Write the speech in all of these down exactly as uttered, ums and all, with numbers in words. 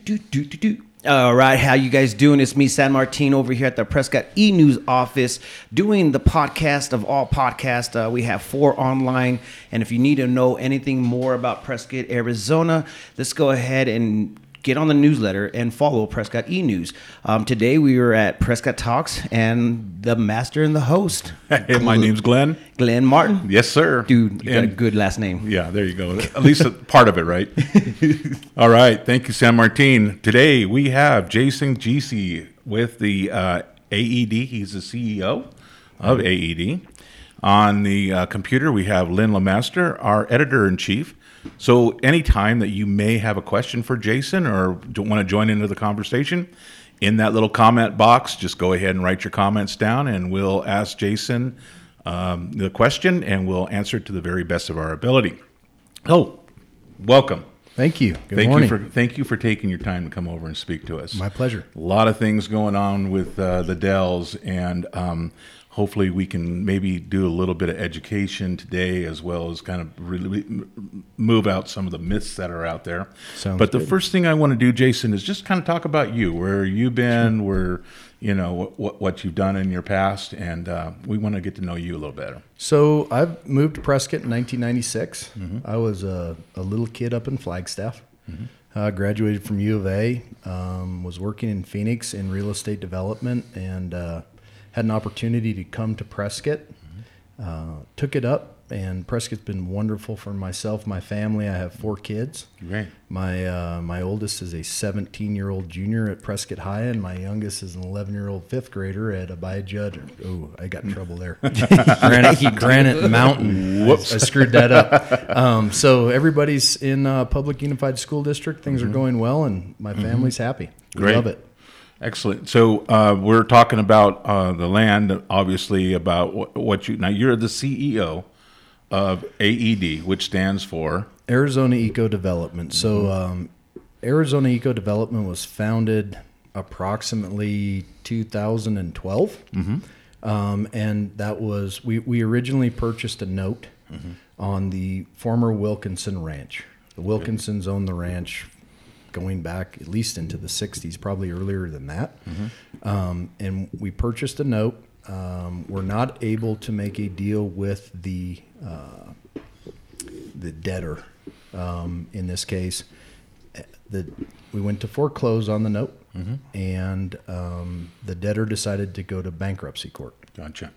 do, do, do, do. All right, how you guys doing? It's me, San Martin, over here at the Prescott E-News office, doing the podcast of all podcasts. Uh, we have four online, and if you need to know anything more about Prescott, Arizona, let's go ahead and get on the newsletter and follow Prescott E-News. Um, today we were at Prescott Talks, and the master and the host. Hey, my name's Glenn. Glenn Martin. Yes, sir. Dude, you got a And- good last name. Yeah, there you go. At least a part of it, right? All right. Thank you, San Martin. Today we have Jason Giese with the uh, A E D. He's the C E O of A E D. On the uh, computer, we have Lynn Lemaster, our editor-in-chief. So anytime that you may have a question for Jason or want to join into the conversation, in that little comment box, just go ahead and write your comments down, and we'll ask Jason um, the question, and we'll answer it to the very best of our ability. Oh, welcome. Thank you. Good thank morning. you for thank you for taking your time to come over and speak to us. My pleasure. A lot of things going on with uh, the Dells, and um, hopefully we can maybe do a little bit of education today, as well as kind of really move out some of the myths that are out there. Sounds but the good. first thing I want to do, Jason, is just kind of talk about you, where you've been, where you know what what you've done in your past, and uh, we want to get to know you a little better. So I've moved to Prescott in nineteen ninety-six. Mm-hmm. I was a, a little kid up in Flagstaff. Mm-hmm. Uh, graduated from U of A. Um, was working in Phoenix in real estate development, and uh, had an opportunity to come to Prescott. Mm-hmm. Uh, took it up, and Prescott's been wonderful for myself, my family. I have four kids. Great. My uh, my oldest is a seventeen-year-old junior at Prescott High, and my youngest is an eleven-year-old fifth grader at Abaya. Oh, I got in trouble there. Granite, Granite Mountain. Whoops. I, I screwed that up. Um, so everybody's in uh, Public Unified School District. Things Mm-hmm. are going well, and my family's happy. We Great. love it. Excellent. So uh, we're talking about uh, the land, obviously, about what, what you now. You're the C E O of A E D, which stands for Arizona Eco Development. So um, Arizona Eco Development was founded approximately two thousand twelve. Mm-hmm. Um, and that was, we, we originally purchased a note Mm-hmm. on the former Wilkinson Ranch. The Wilkinsons owned the ranch going back at least into the sixties, probably earlier than that. Mm-hmm. Um, and we purchased a note. Um, we're not able to make a deal with the uh, the debtor. Um, in this case, the we went to foreclose on the note, Mm-hmm. and um, the debtor decided to go to bankruptcy court. Gotcha.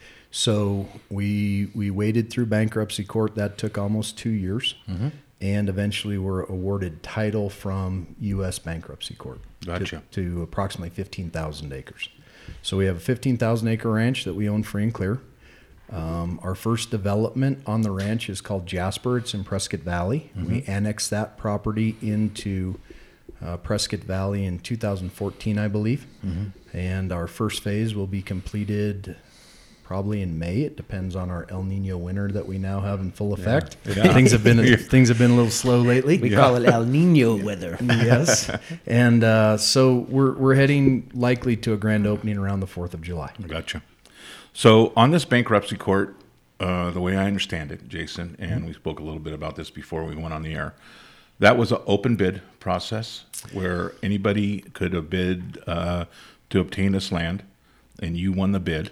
So we we waded through bankruptcy court. That took almost two years, Mm-hmm. and eventually were awarded title from U S Bankruptcy Court Gotcha. to, to approximately fifteen thousand acres. So we have a fifteen thousand acre ranch that we own free and clear. Um, our first development on the ranch is called Jasper. It's in Prescott Valley. Mm-hmm. We annexed that property into uh, Prescott Valley in two thousand fourteen, I believe. Mm-hmm. And our first phase will be completed probably in May. It depends on our El Nino winter that we now have in full effect. Yeah. Things have been things have been a little slow lately. We call it El Nino weather. Yes, and uh, so we're we're heading likely to a grand opening around the fourth of July. Gotcha. So on this bankruptcy court, uh, the way I understand it, Jason, and we spoke a little bit about this before we went on the air, that was an open bid process where anybody could have bid uh, to obtain this land, and you won the bid,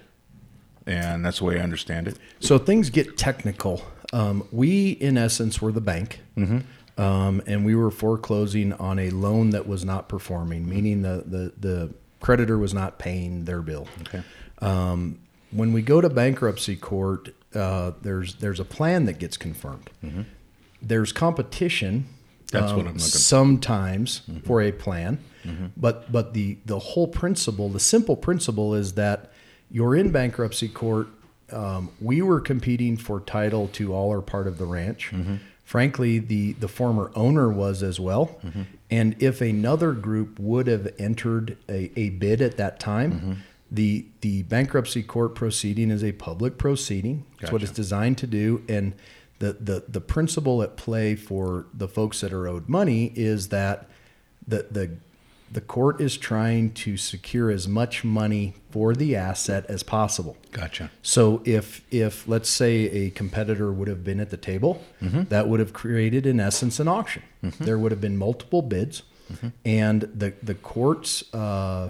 and that's the way I understand it. So things get technical. Um, we, in essence, were the bank, Mm-hmm. um, and we were foreclosing on a loan that was not performing, meaning the the, the creditor was not paying their bill. Okay. Um, when we go to bankruptcy court, uh, there's there's a plan that gets confirmed. Mm-hmm. There's competition. That's um, what I'm looking for. sometimes Mm-hmm. for a plan, Mm-hmm. but but the the whole principle, the simple principle, is that you're in bankruptcy court. Um, we were competing for title to all or part of the ranch. Mm-hmm. Frankly, the the former owner was as well. Mm-hmm. And if another group would have entered a, a bid at that time, Mm-hmm. the the bankruptcy court proceeding is a public proceeding. That's what Gotcha. it's designed to do. And the, the, the principle at play for the folks that are owed money is that the the the court is trying to secure as much money for the asset as possible. Gotcha. So if if let's say a competitor would have been at the table, Mm-hmm. that would have created in essence an auction. Mm-hmm. There would have been multiple bids. Mm-hmm. And the, the court's uh,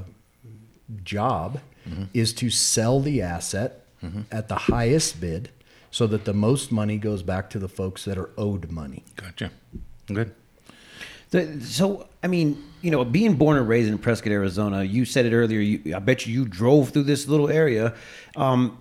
job mm-hmm. is to sell the asset mm-hmm. at the highest bid so that the most money goes back to the folks that are owed money. Gotcha. Good. The, so, I mean, you know, being born and raised in Prescott, Arizona, you said it earlier, you, I bet you you drove through this little area. Um,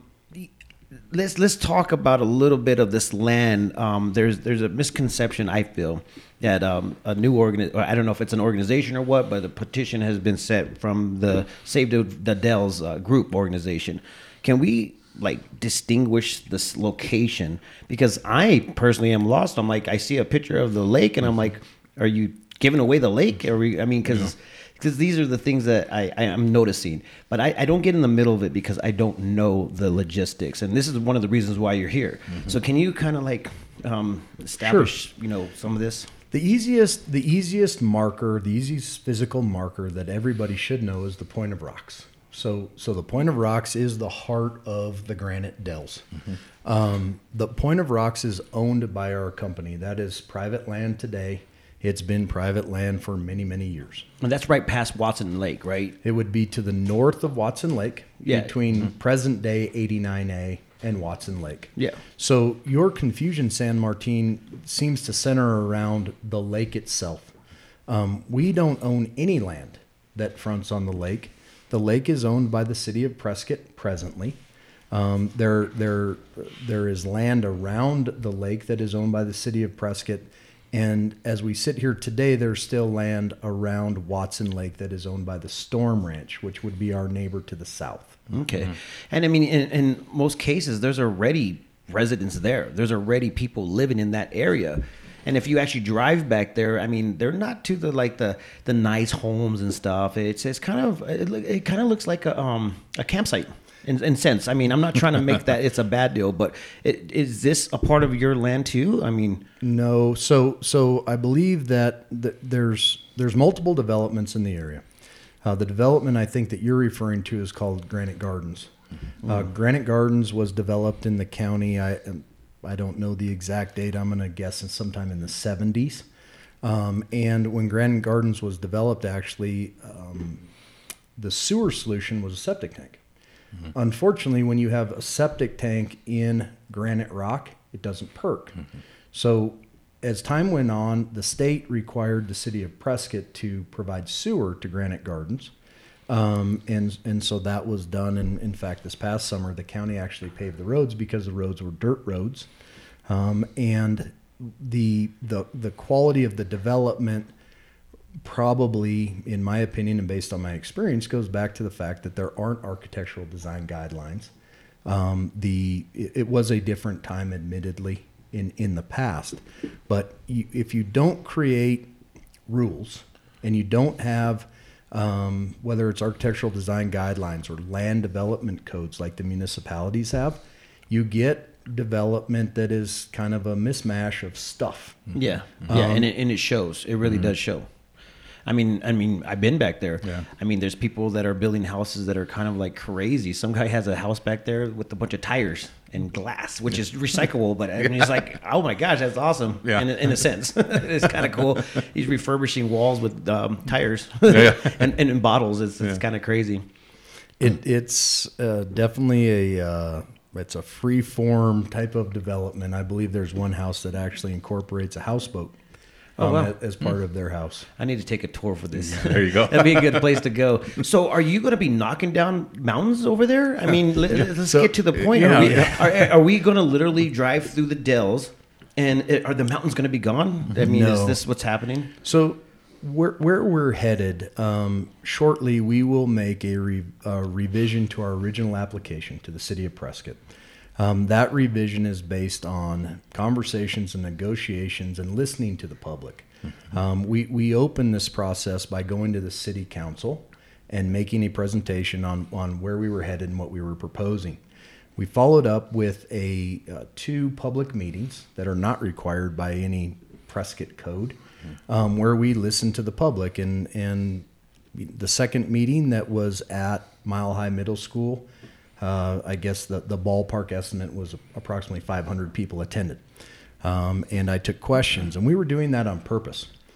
let's let's talk about a little bit of this land. Um, there's there's a misconception, I feel, that um, a new organ, or I don't know if it's an organization or what, but a petition has been set from the Save the, the Dells uh, group organization. Can we like distinguish this location? Because I personally am lost. I'm like, I see a picture of the lake, and I'm like, are you giving away the lake? Are we? I mean, because. Yeah. Because these are the things that I, I am noticing, but I, I don't get in the middle of it because I don't know the logistics, and this is one of the reasons why you're here. Mm-hmm. So can you kind of like um, establish, sure. you know, some of this? The easiest, the easiest marker, the easiest physical marker that everybody should know is the Point of Rocks. So, so the Point of Rocks is the heart of the Granite Dells. Mm-hmm. Um, the Point of Rocks is owned by our company. That is private land today. It's been private land for many, many years. And that's right past Watson Lake, right? It would be to the north of Watson Lake, yeah. between mm-hmm. present-day eighty-nine A and Watson Lake. Yeah. So your confusion, San Martin, seems to center around the lake itself. Um, we don't own any land that fronts on the lake. The lake is owned by the city of Prescott presently. Um, there, there, there is land around the lake that is owned by the city of Prescott. And as we sit here today, there's still land around Watson Lake that is owned by the Storm Ranch, which would be our neighbor to the south. Okay. Mm-hmm. And I mean, in, in most cases, there's already residents there. There's already people living in that area. And if you actually drive back there, I mean, they're not to the like the, the nice homes and stuff. It's it's kind of it, it kind of looks like a um a campsite. In, in sense, I mean, I'm not trying to make that it's a bad deal, but it, is this a part of your land too? I mean, no. So, so I believe that th- there's there's multiple developments in the area. Uh, the development I think that you're referring to is called Granite Gardens. Mm-hmm. Uh, Granite Gardens was developed in the county. I I don't know the exact date. I'm going to guess it's sometime in the seventies. Um, and when Granite Gardens was developed, actually, um, the sewer solution was a septic tank. Mm-hmm. Unfortunately, when you have a septic tank in granite rock, it doesn't perk. Mm-hmm. So as time went on, the state required the city of Prescott to provide sewer to Granite Gardens. Um, and and so that was done. And in fact, this past summer, the county actually paved the roads because the roads were dirt roads. Um, and the, the the quality of the development probably, in my opinion and based on my experience, goes back to the fact that there aren't architectural design guidelines. Um, the it, it was a different time, admittedly, in, in the past. But you, if you don't create rules and you don't have, um, whether it's architectural design guidelines or land development codes like the municipalities have, you get development that is kind of a mismatch of stuff. Yeah, yeah, um, and, it, and it shows. It really mm-hmm. does show. I mean, I mean, I've been back there. Yeah. I mean, there's people that are building houses that are kind of like crazy. Some guy has a house back there with a bunch of tires and glass, which is recyclable. But I mean, it's like, oh my gosh, that's awesome. Yeah. In, in a sense, it's kind of cool. He's refurbishing walls with um, tires yeah. and, and in bottles. It's, it's yeah. kind of crazy. It, it's uh, definitely a uh, it's a free form type of development. I believe there's one house that actually incorporates a houseboat. Oh, um, wow. as part mm. of their house. I need to take a tour for this. There you go. That'd be a good place to go. So are you going to be knocking down mountains over there? I mean, let, let's so, get to the point. Yeah, are, we, yeah. are, are we going to literally drive through the Dells and it, are the mountains going to be gone? I mean, no. is this what's happening? So where, where we're headed, um, shortly we will make a, re, a revision to our original application to the city of Prescott. Um, that revision is based on conversations and negotiations and listening to the public. Mm-hmm. Um, we, we opened this process by going to the city council and making a presentation on, on where we were headed and what we were proposing. We followed up with a uh, two public meetings that are not required by any Prescott code, mm-hmm. um, where we listened to the public. And, and the second meeting that was at Mile High Middle School, Uh, I guess the, the ballpark estimate was approximately five hundred people attended. Um, and I took questions, and we were doing that on purpose.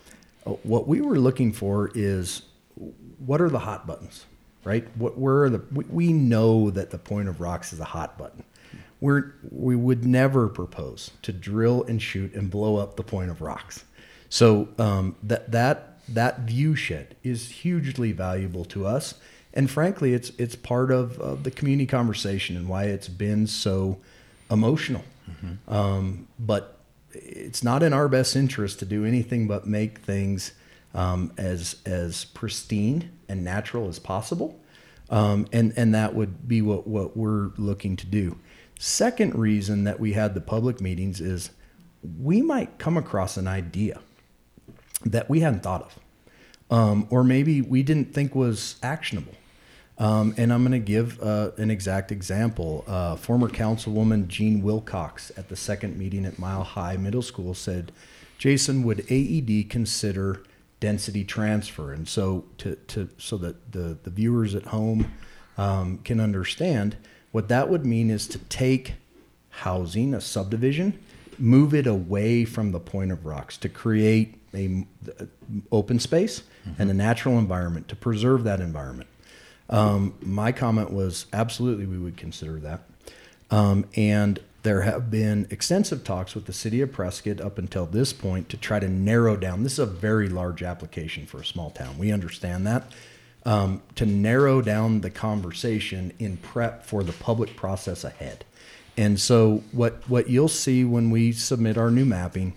what we were looking for is what are the hot buttons, right? What where are the we, we know that the Point of Rocks is a hot button. We're we would never propose to drill and shoot and blow up the Point of Rocks. So um, that that that view shed is hugely valuable to us, and frankly, it's it's part of, of the community conversation and why it's been so emotional. Mm-hmm. Um, but it's not in our best interest to do anything but make things um, as as pristine and natural as possible, um, and and that would be what what we're looking to do. Second reason that we had the public meetings is we might come across an idea that we hadn't thought of, um, or maybe we didn't think was actionable. Um, and I'm going to give uh, an exact example. Uh, former Councilwoman Jean Wilcox at the second meeting at Mile High Middle School said, Jason, would A E D consider density transfer? And so to, to so that the, the viewers at home um, can understand, what that would mean is to take housing, a subdivision, move it away from the Point of Rocks to create a, a open space mm-hmm. and a natural environment, to preserve that environment. Um, my comment was absolutely we would consider that. Um, and there have been extensive talks with the city of Prescott up until this point to try to narrow down. This is a very large application for a small town. We understand that. Um, to narrow down the conversation in prep for the public process ahead. And so what, what you'll see when we submit our new mapping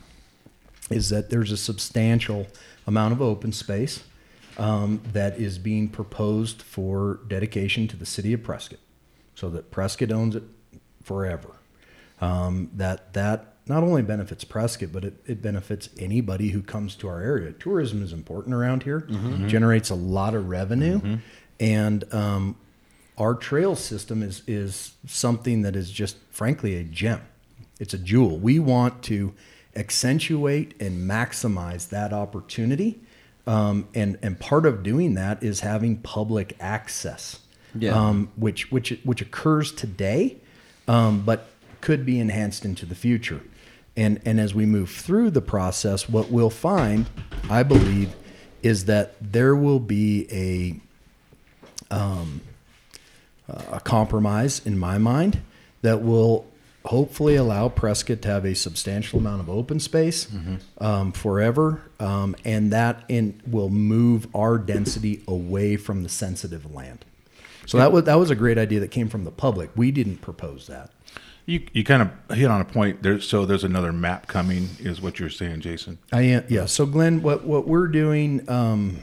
is that there's a substantial amount of open space Um, that is being proposed for dedication to the city of Prescott, so that Prescott owns it forever. Um, that that not only benefits Prescott, but it, it benefits anybody who comes to our area. Tourism is important around here, mm-hmm. generates a lot of revenue, mm-hmm. and um, our trail system is is something that is just frankly a gem. It's a jewel. We want to accentuate and maximize that opportunity. Um, and, and part of doing that is having public access, yeah. um, which, which, which occurs today, um, but could be enhanced into the future. And, and as we move through the process, what we'll find, I believe, is that there will be a, um, a compromise in my mind that will hopefully allow Prescott to have a substantial amount of open space mm-hmm. um, forever, um, and that in, will move our density away from the sensitive land. So yeah. that was that was a great idea that came from the public. We didn't propose that. You you kind of hit on a point there. So there's another map coming, is what you're saying, Jason? I am, yeah. So Glenn, what what we're doing. Um,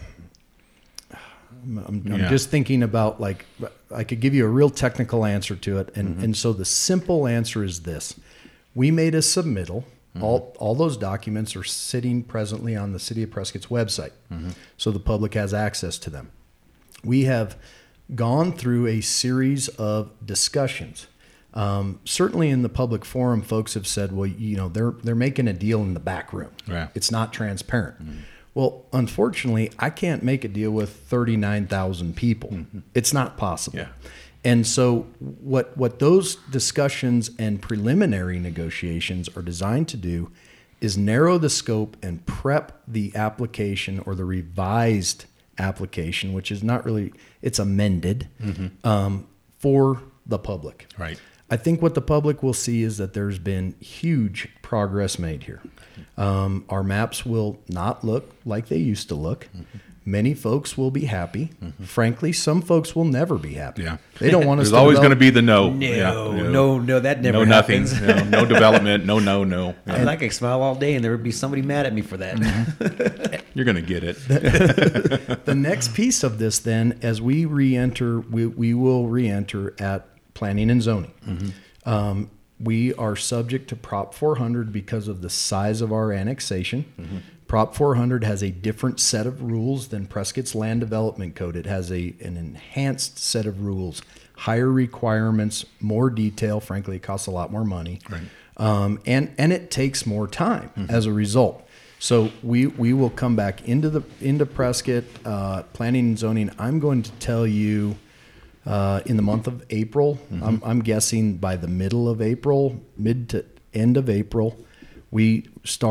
I'm, I'm yeah. just thinking about, like, I could give you a real technical answer to it. And, mm-hmm. and so the simple answer is this. We made a submittal. Mm-hmm. All, all those documents are sitting presently on the City of Prescott's website. Mm-hmm. So the public has access to them. We have gone through a series of discussions. Um, certainly in the public forum, folks have said, well, you know, they're, they're making a deal in the back room. Yeah. It's not transparent. Mm-hmm. Well, unfortunately, I can't make a deal with thirty-nine thousand people. Mm-hmm. It's not possible. Yeah. And so what what those discussions and preliminary negotiations are designed to do is narrow the scope and prep the application, or the revised application, which is not really, it's amended, mm-hmm. um, for the public. Right. I think what the public will see is that there's been huge progress made here. Um, our maps will not look like they used to look. Mm-hmm. Many folks will be happy. Mm-hmm. Frankly, some folks will never be happy. Yeah. They don't want us There's to always develop. going to be the no. No, yeah. no, no, no, that never no happens. Nothing. no, no development. No, no, no. Yeah. And I could smile all day and there would be somebody mad at me for that. Mm-hmm. You're going to get it. The next piece of this then, as we re-enter, we, we will re-enter at planning and zoning. Mm-hmm. Um, we are subject to Prop four hundred because of the size of our annexation. Mm-hmm. Prop four hundred has a different set of rules than Prescott's Land Development Code. It has a an enhanced set of rules, higher requirements, more detail. Frankly, it costs a lot more money, right. um, and and it takes more time mm-hmm. as a result. So we we will come back into the into Prescott uh, planning and zoning. I'm going to tell you. Uh, in the month of April, mm-hmm. I'm, I'm guessing by the middle of April, mid to end of April, we start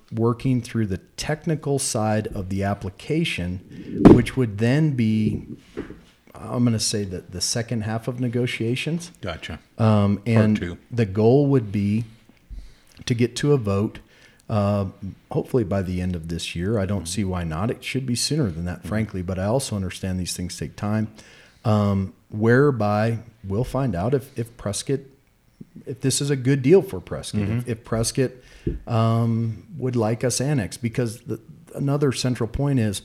working through the technical side of the application, which would then be, I'm going to say that the second half of negotiations. Gotcha. Um, and two. the goal would be to get to a vote, uh, hopefully by the end of this year. I don't see why not. It should be sooner than that, frankly, but I also understand these things take time, um, whereby we'll find out if, if Prescott, if this is a good deal for Prescott, Mm-hmm. if, if Prescott um, would like us annexed, because the, another central point is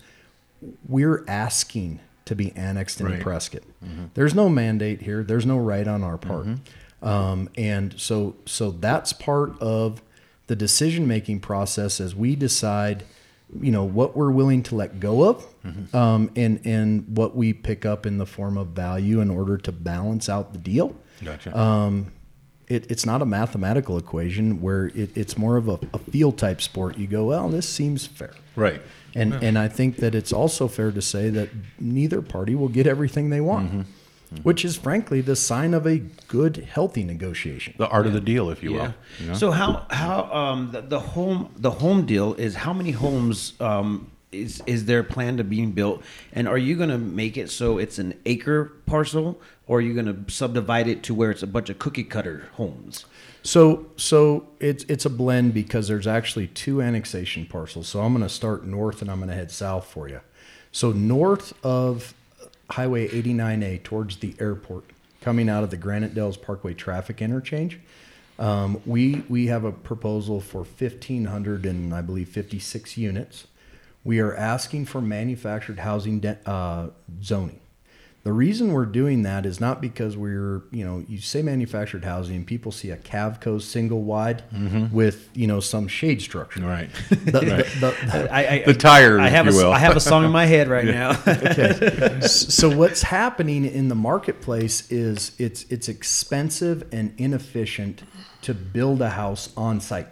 we're asking to be annexed into Right. Prescott. Mm-hmm. There's no mandate here. There's no right on our part. Mm-hmm. Um, and so, so that's part of the decision-making process as we decide, you know, what we're willing to let go of, mm-hmm. um, and, and what we pick up in the form of value in order to balance out the deal. Gotcha. Um, it, it's not a mathematical equation where it, it's more of a, a feel type sport. You go, well, this seems fair. Right. And Yeah. and I think that it's also fair to say that neither party will get everything they want, Mm-hmm. Mm-hmm. which is frankly the sign of a good, healthy negotiation. The art of the deal, if you Yeah. will. You know? So how how um the, the home the home deal is how many homes um is is there planned to being built, and are you going to make it so it's an acre parcel, or are you going to subdivide it to where it's a bunch of cookie cutter homes? So so it's it's a blend because there's actually two annexation parcels. So I'm going to start north and I'm going to head south for you. So north of Highway eighty-nine A towards the airport, coming out of the Granite Dells Parkway traffic interchange, um, we we have a proposal for fifteen hundred and I believe fifty-six units. We are asking for manufactured housing de- uh, zoning. The reason we're doing that is not because we're, you know, you say manufactured housing and people see a Cavco single wide Mm-hmm. with, you know, some shade structure. Right. The, the, the, the, I, I, The tire, I if have you a, will. I have a song in my head right now. okay. So what's happening in the marketplace is it's it's expensive and inefficient to build a house on site.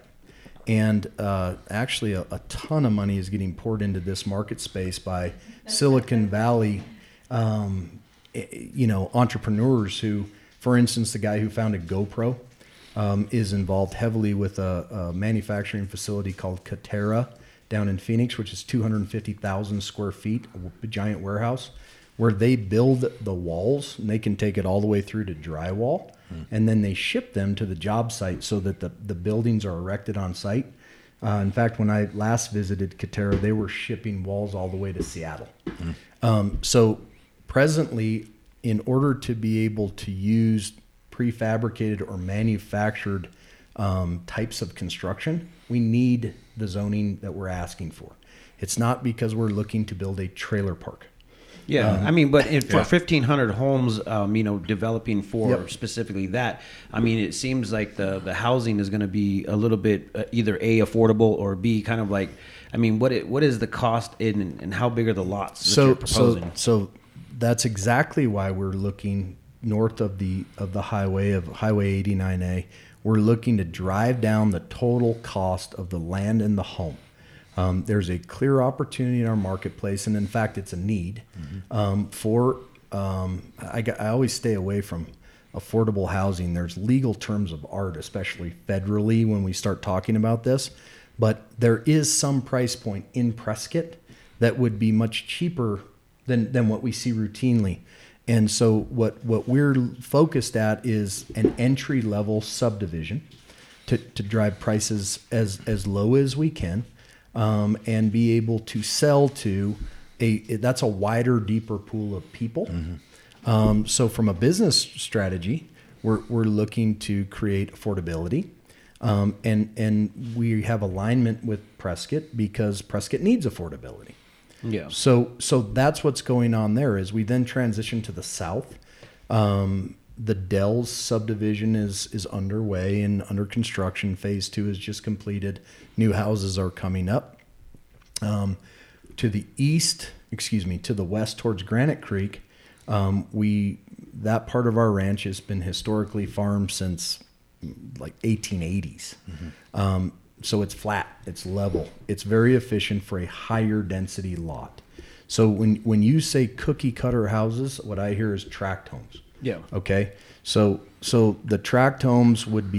And uh, actually, a, a ton of money is getting poured into this market space by Silicon Valley, um, eh, you know, entrepreneurs who, for instance, the guy who founded GoPro um, is involved heavily with a, a manufacturing facility called Katera down in Phoenix, which is two hundred fifty thousand square feet, a giant warehouse, where they build the walls and they can take it all the way through to drywall. And then they ship them to the job site so that the, the buildings are erected on site. Uh, in fact, when I last visited Katera, they were shipping walls all the way to Seattle. Mm. Um, so presently, in order to be able to use prefabricated or manufactured um, types of construction, we need the zoning that we're asking for. It's not because we're looking to build a trailer park. Yeah, I mean, but in, for Yeah. fifteen hundred homes, um, you know, developing for Yep. specifically that, I mean, it seems like the, the housing is going to be a little bit uh, either A, affordable, or B, kind of like, I mean, what it, what is the cost in, and how big are the lots that So you're so proposing? so that's exactly why we're looking north of the of the highway of Highway eighty-nine A. We're looking to drive down the total cost of the land and the home. Um, there's a clear opportunity in our marketplace, and in fact, it's a need mm-hmm. um, for. Um, I, I always stay away from affordable housing. There's legal terms of art, especially federally, when we start talking about this. But there is some price point in Prescott that would be much cheaper than than what we see routinely. And so, what what we're focused at is an entry level subdivision to to drive prices as as low as we can. Um, and be able to sell to a that's a wider, deeper pool of people. Mm-hmm. Um, so from a business strategy, we're we're looking to create affordability, um, and and we have alignment with Prescott because Prescott needs affordability. Yeah. So so that's what's going on there. As we then transition to the south, um, the Dells subdivision is is underway and under construction. Phase two is just completed. New houses are coming up. Um, to the east, excuse me, to the west towards Granite Creek, um, we that part of our ranch has been historically farmed since like eighteen eighties. Mm-hmm. Um, so it's flat, it's level, it's very efficient for a higher density lot. So when when you say cookie cutter houses, what I hear is tract homes. Yeah. Okay. So so the tract homes would be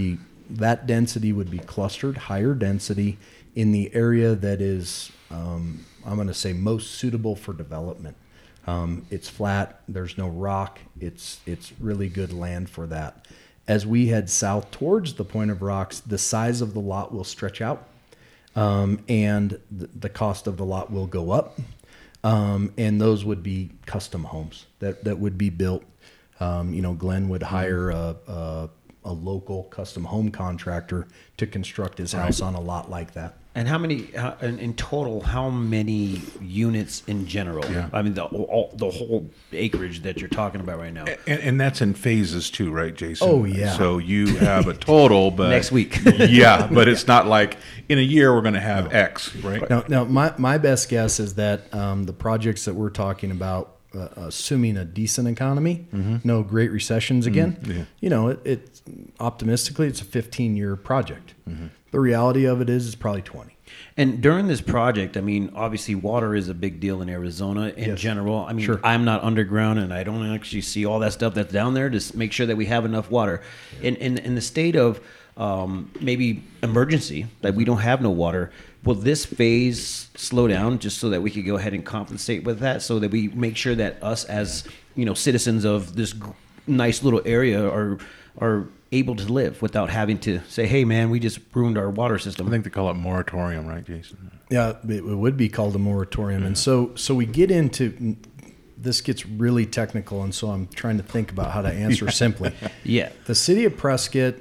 that density would be clustered, higher density in the area that is, um, I'm going to say, most suitable for development. Um, it's flat. There's no rock. It's it's really good land for that. As we head south towards the Point of Rocks, the size of the lot will stretch out, um, and the, the cost of the lot will go up. Um, and those would be custom homes that, that would be built. Um, you know, Glenn would hire a, a, a local custom home contractor to construct his house on a lot like that. And how many, uh, in, in total, how many units in general? Yeah. I mean, the, all, the whole acreage that you're talking about right now. And, and that's in phases too, right, Jason? Oh, yeah. So you have a total, but Next week. yeah, but it's not like in a year we're going to have X, right? Now, now my, my best guess is that um, the projects that we're talking about, uh, assuming a decent economy, mm-hmm. no great recessions again, Mm-hmm. Yeah. you know, it, it optimistically, it's a fifteen-year project. Mm-hmm. The reality of it is it's probably twenty. And during this project, I mean, obviously water is a big deal in Arizona in Yes. general. I mean, Sure. I'm not underground and I don't actually see all that stuff that's down there to s- make sure that we have enough water. In, in, in the state of um, maybe emergency, that we don't have no water, will this phase slow down just so that we could go ahead and compensate with that, so that we make sure that us as, you know, citizens of this g- nice little area are are able to live without having to say, hey, man, we just ruined our water system. I think they call it moratorium, right, Jason? Yeah, it would be called a moratorium. Yeah. And so so we get into, this gets really technical, and so I'm trying to think about how to answer simply. Yeah. The city of Prescott,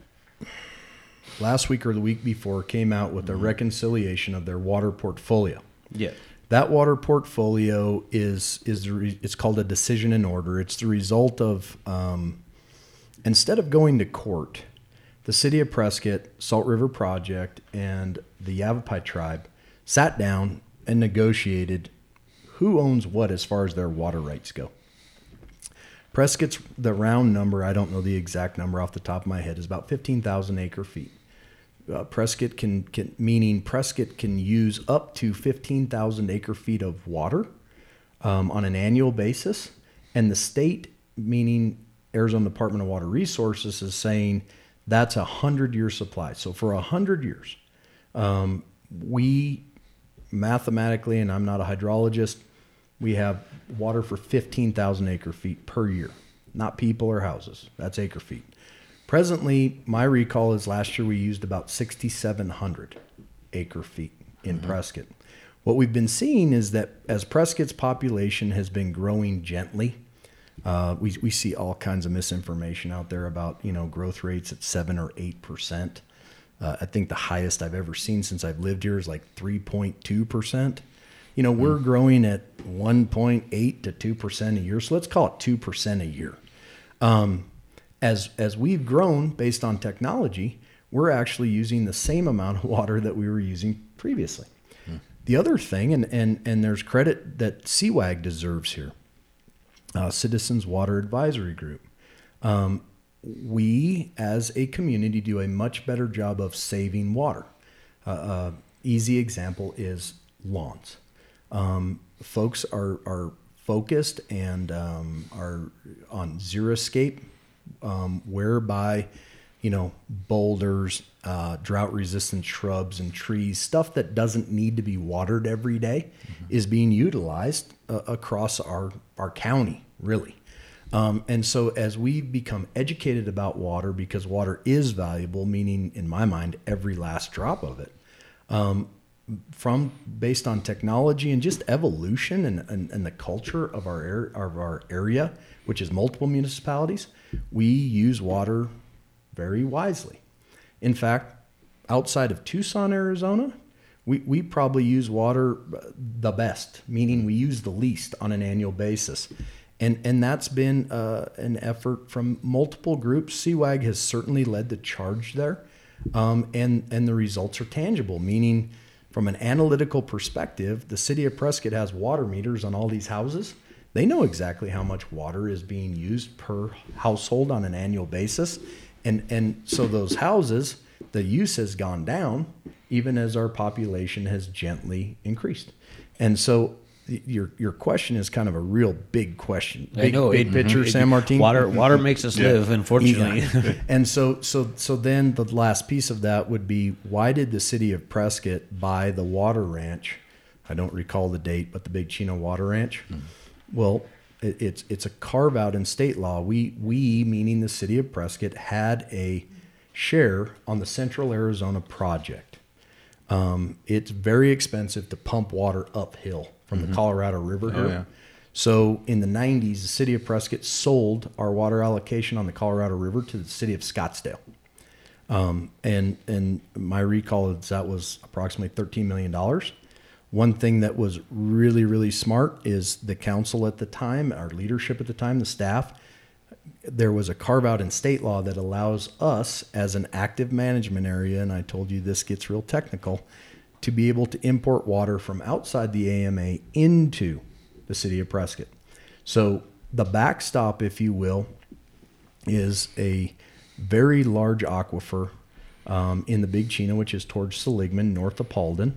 last week or the week before, came out with a reconciliation of their water portfolio. Yeah. That water portfolio is, is the re, it's called a decision in order. It's the result of, um, instead of going to court, the city of Prescott, Salt River Project, and the Yavapai tribe sat down and negotiated who owns what as far as their water rights go. Prescott's, the round number, I don't know the exact number off the top of my head, is about fifteen thousand acre feet. Uh, Prescott can, can, meaning Prescott can use up to fifteen thousand acre feet of water um, on an annual basis. And the state, meaning Arizona Department of Water Resources, is saying that's a hundred year supply. So for a hundred years, um, we mathematically, and I'm not a hydrologist, we have water for fifteen thousand acre feet per year, not people or houses. That's acre feet. Presently, my recall is last year we used about sixty-seven hundred acre feet in mm-hmm. Prescott. What we've been seeing is that as Prescott's population has been growing gently, Uh, we we see all kinds of misinformation out there about, you know, growth rates at seven or eight percent. Uh, I think the highest I've ever seen since I've lived here is like three point two percent. You know, we're growing at one point eight to two percent a year, so let's call it two percent a year. Um, as as we've grown based on technology, we're actually using the same amount of water that we were using previously. Hmm. The other thing, and and and there's credit that C WAG deserves here. Uh, Citizens Water Advisory Group. Um, we, as a community, do a much better job of saving water. Uh, uh, easy example is lawns. Um, folks are are focused and um, are on xeriscape, um, whereby, you know, boulders, uh, drought-resistant shrubs and trees, stuff that doesn't need to be watered every day, mm-hmm. is being utilized uh, across our, our county, really. Um, and so as we become educated about water, because water is valuable, meaning, in my mind, every last drop of it, um, from based on technology and just evolution and, and, and the culture of our, air, of our area, which is multiple municipalities, we use water very wisely. In fact, outside of Tucson, Arizona, we, we probably use water the best, meaning we use the least on an annual basis. And and that's been uh, an effort from multiple groups. C WAG has certainly led the charge there. Um, and, and the results are tangible, meaning from an analytical perspective, the city of Prescott has water meters on all these houses. They know exactly how much water is being used per household on an annual basis. And and so those houses, the use has gone down even as our population has gently increased. And so your your question is kind of a real big question. I Big, know, big it- picture, it- San Martin. Water, water makes us live, unfortunately. Yeah. And so, so, so then the last piece of that would be, why did the city of Prescott buy the water ranch? I don't recall the date, but the Big Chino Water Ranch. Mm. Well, it, it's it's a carve out in state law. We we meaning the city of Prescott had a share on the Central Arizona project. Um, it's very expensive to pump water uphill from mm-hmm. the Colorado River here. Oh, yeah. So in the nineties, the city of Prescott sold our water allocation on the Colorado River to the city of Scottsdale. Um, and and my recall is that was approximately thirteen million dollars. One thing that was really, really smart is the council at the time, our leadership at the time, the staff, there was a carve out in state law that allows us as an active management area, and I told you this gets real technical, to be able to import water from outside the A M A into the city of Prescott. So the backstop, if you will, is a very large aquifer um, in the Big Chino, which is towards Seligman, north of Paulden.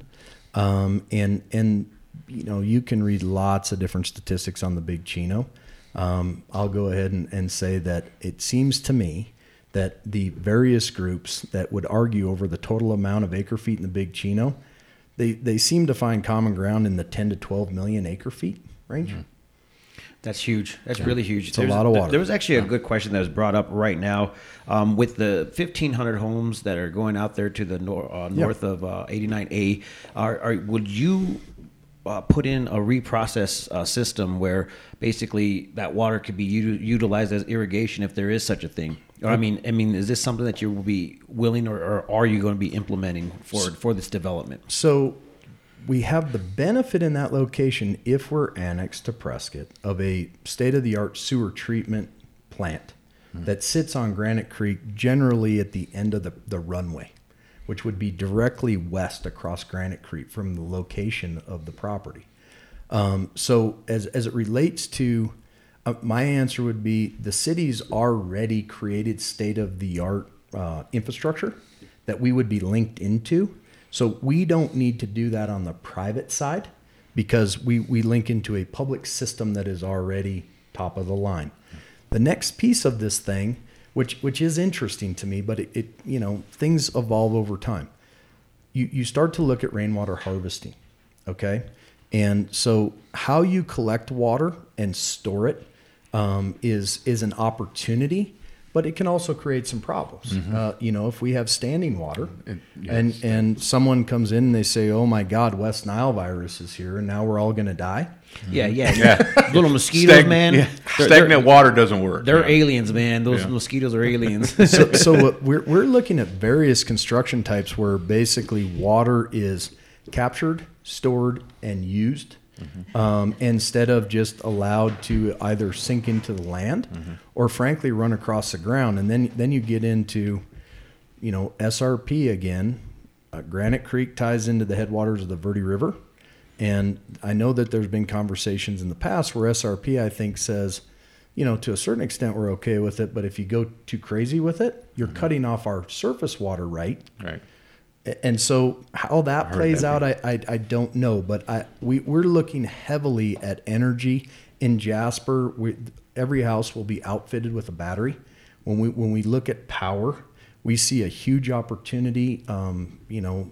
Um, and, and, you know, you can read lots of different statistics on the Big Chino. Um, I'll go ahead and, and say that it seems to me that the various groups that would argue over the total amount of acre feet in the Big Chino, they, they seem to find common ground in the ten to twelve million acre feet range. Mm-hmm. That's huge. That's yeah. really huge. It's There's, a lot of water. There was actually a good question that was brought up right now um, with the fifteen hundred homes that are going out there to the nor- uh, north yep. of uh, eighty-nine A. Are, are would you uh, put in a reprocess uh, system where basically that water could be u- utilized as irrigation if there is such a thing? Or, I mean, I mean, is this something that you will be willing, or, or are you going to be implementing for for this development? So we have the benefit in that location, if we're annexed to Prescott, of a state-of-the-art sewer treatment plant mm-hmm. that sits on Granite Creek, generally at the end of the, the runway, which would be directly west across Granite Creek from the location of the property. Um, so as, as it relates to, uh, my answer would be the city's already created state-of-the-art uh, infrastructure that we would be linked into. So we don't need to do that on the private side because we, we link into a public system that is already top of the line. The next piece of this thing, which which is interesting to me, but it, it you know, things evolve over time. You you start to look at rainwater harvesting, okay? And so how you collect water and store it um, is is an opportunity, but it can also create some problems. Mm-hmm. Uh, you know, if we have standing water it, yes. and, and someone comes in and they say, oh my God, West Nile virus is here and now we're all going to die. Yeah, yeah, yeah. Little mosquitoes, Stag- man. Yeah. They're, Stagnant they're, water doesn't work. They're yeah. aliens, man. Those yeah. mosquitoes are aliens. so so what we're, we're looking at various construction types where basically water is captured, stored, and used. Mm-hmm. Um, instead of just allowed to either sink into the land mm-hmm. or frankly run across the ground. And then then you get into, you know, S R P again. Uh, Granite Creek ties into the headwaters of the Verde River. And I know that there's been conversations in the past where S R P, I think, says, you know, to a certain extent we're okay with it, but if you go too crazy with it, you're mm-hmm. cutting off our surface water right. Right. And so how that plays that out, I, I I don't know, but I we we're looking heavily at energy in Jasper. We, every house will be outfitted with a battery. When we when we look at power, we see a huge opportunity. Um, you know,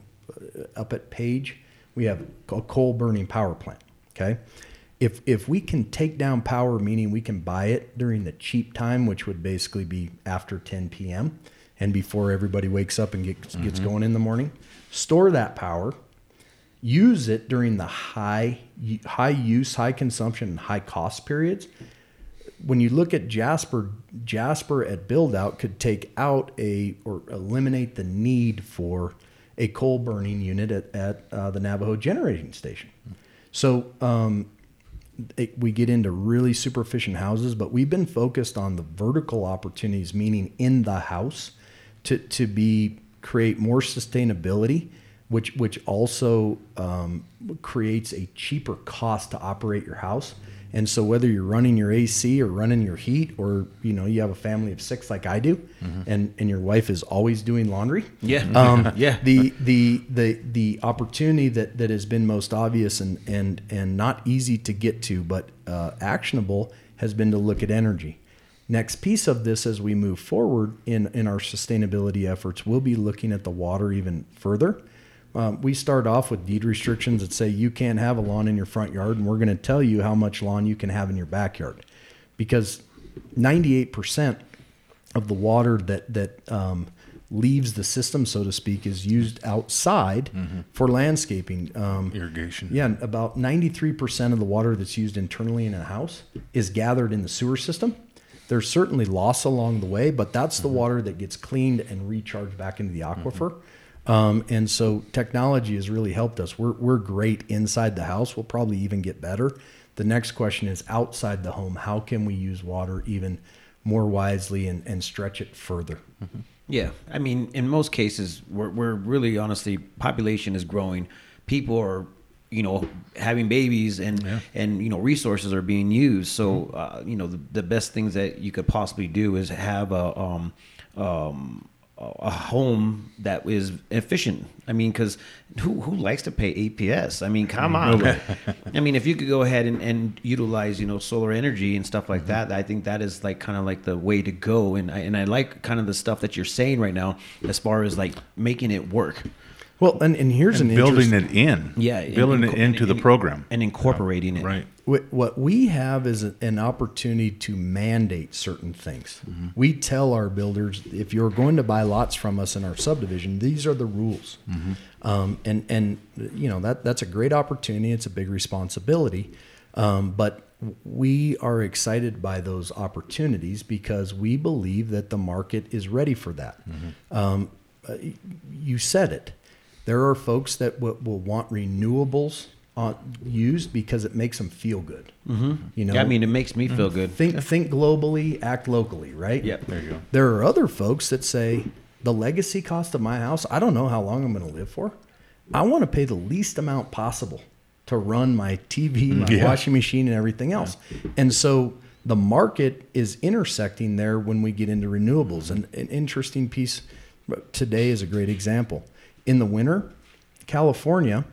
up at Page, we have a coal burning power plant. Okay, if if we can take down power, meaning we can buy it during the cheap time, which would basically be after ten p.m. and before everybody wakes up and gets, gets mm-hmm. going in the morning, store that power, use it during the high high use, high consumption, and high cost periods. When you look at Jasper, Jasper at build out could take out a or eliminate the need for a coal burning unit at, at uh, the Navajo generating station. So um, it, we get into really super efficient houses, but we've been focused on the vertical opportunities, meaning in the house, to to be create more sustainability, which which also um, creates a cheaper cost to operate your house. And so whether you're running your A C or running your heat, or, you know, you have a family of six like I do, mm-hmm. and, and your wife is always doing laundry. Yeah. Um, yeah. The, the, the, the opportunity that, that has been most obvious and, and, and not easy to get to, but uh, actionable, has been to look at energy. Next piece of this, as we move forward in, in our sustainability efforts, we'll be looking at the water even further. Um, we start off with deed restrictions that say you can't have a lawn in your front yard, and we're going to tell you how much lawn you can have in your backyard, because ninety-eight percent of the water that that um, leaves the system, so to speak, is used outside mm-hmm. for landscaping. Um, Irrigation. Yeah, about ninety-three percent of the water that's used internally in a house is gathered in the sewer system. There's certainly loss along the way, but that's the mm-hmm. water that gets cleaned and recharged back into the aquifer. Mm-hmm. Um, and so technology has really helped us. We're we're great inside the house. We'll probably even get better. The next question is outside the home. How can we use water even more wisely and, and stretch it further? Mm-hmm. Yeah. I mean, in most cases, we're, we're really, honestly, population is growing. People are, you know, having babies, and, yeah. and you know, resources are being used. So, uh, you know, the, the best things that you could possibly do is have a, um, um, a home that is efficient. I mean, because who who likes to pay A P S? I mean, come on. I mean, if you could go ahead and, and utilize, you know, solar energy and stuff like mm-hmm. that, I think that is like kind of like the way to go. And I, and I like kind of the stuff that you're saying right now, as far as like making it work. Well, and, and here's and an building interest- it in, yeah, building and, it into and, the program and incorporating it. Right. What we have is an opportunity to mandate certain things. Mm-hmm. We tell our builders, if you're going to buy lots from us in our subdivision, these are the rules. Mm-hmm. Um, and, and, you know, that that's a great opportunity. It's a big responsibility. Um, but we are excited by those opportunities because we believe that the market is ready for that. Mm-hmm. Um, uh, you said it. There are folks that w- will want renewables uh, used because it makes them feel good. Mm-hmm. You know, yeah, I mean, it makes me feel good. Think think globally, act locally, right? Yeah, there you go. There are other folks that say the legacy cost of my house, I don't know how long I'm going to live for. I want to pay the least amount possible to run my T V, my yeah. washing machine, and everything else. Yeah. And so the market is intersecting there when we get into renewables. And an interesting piece today is a great example. In the winter, California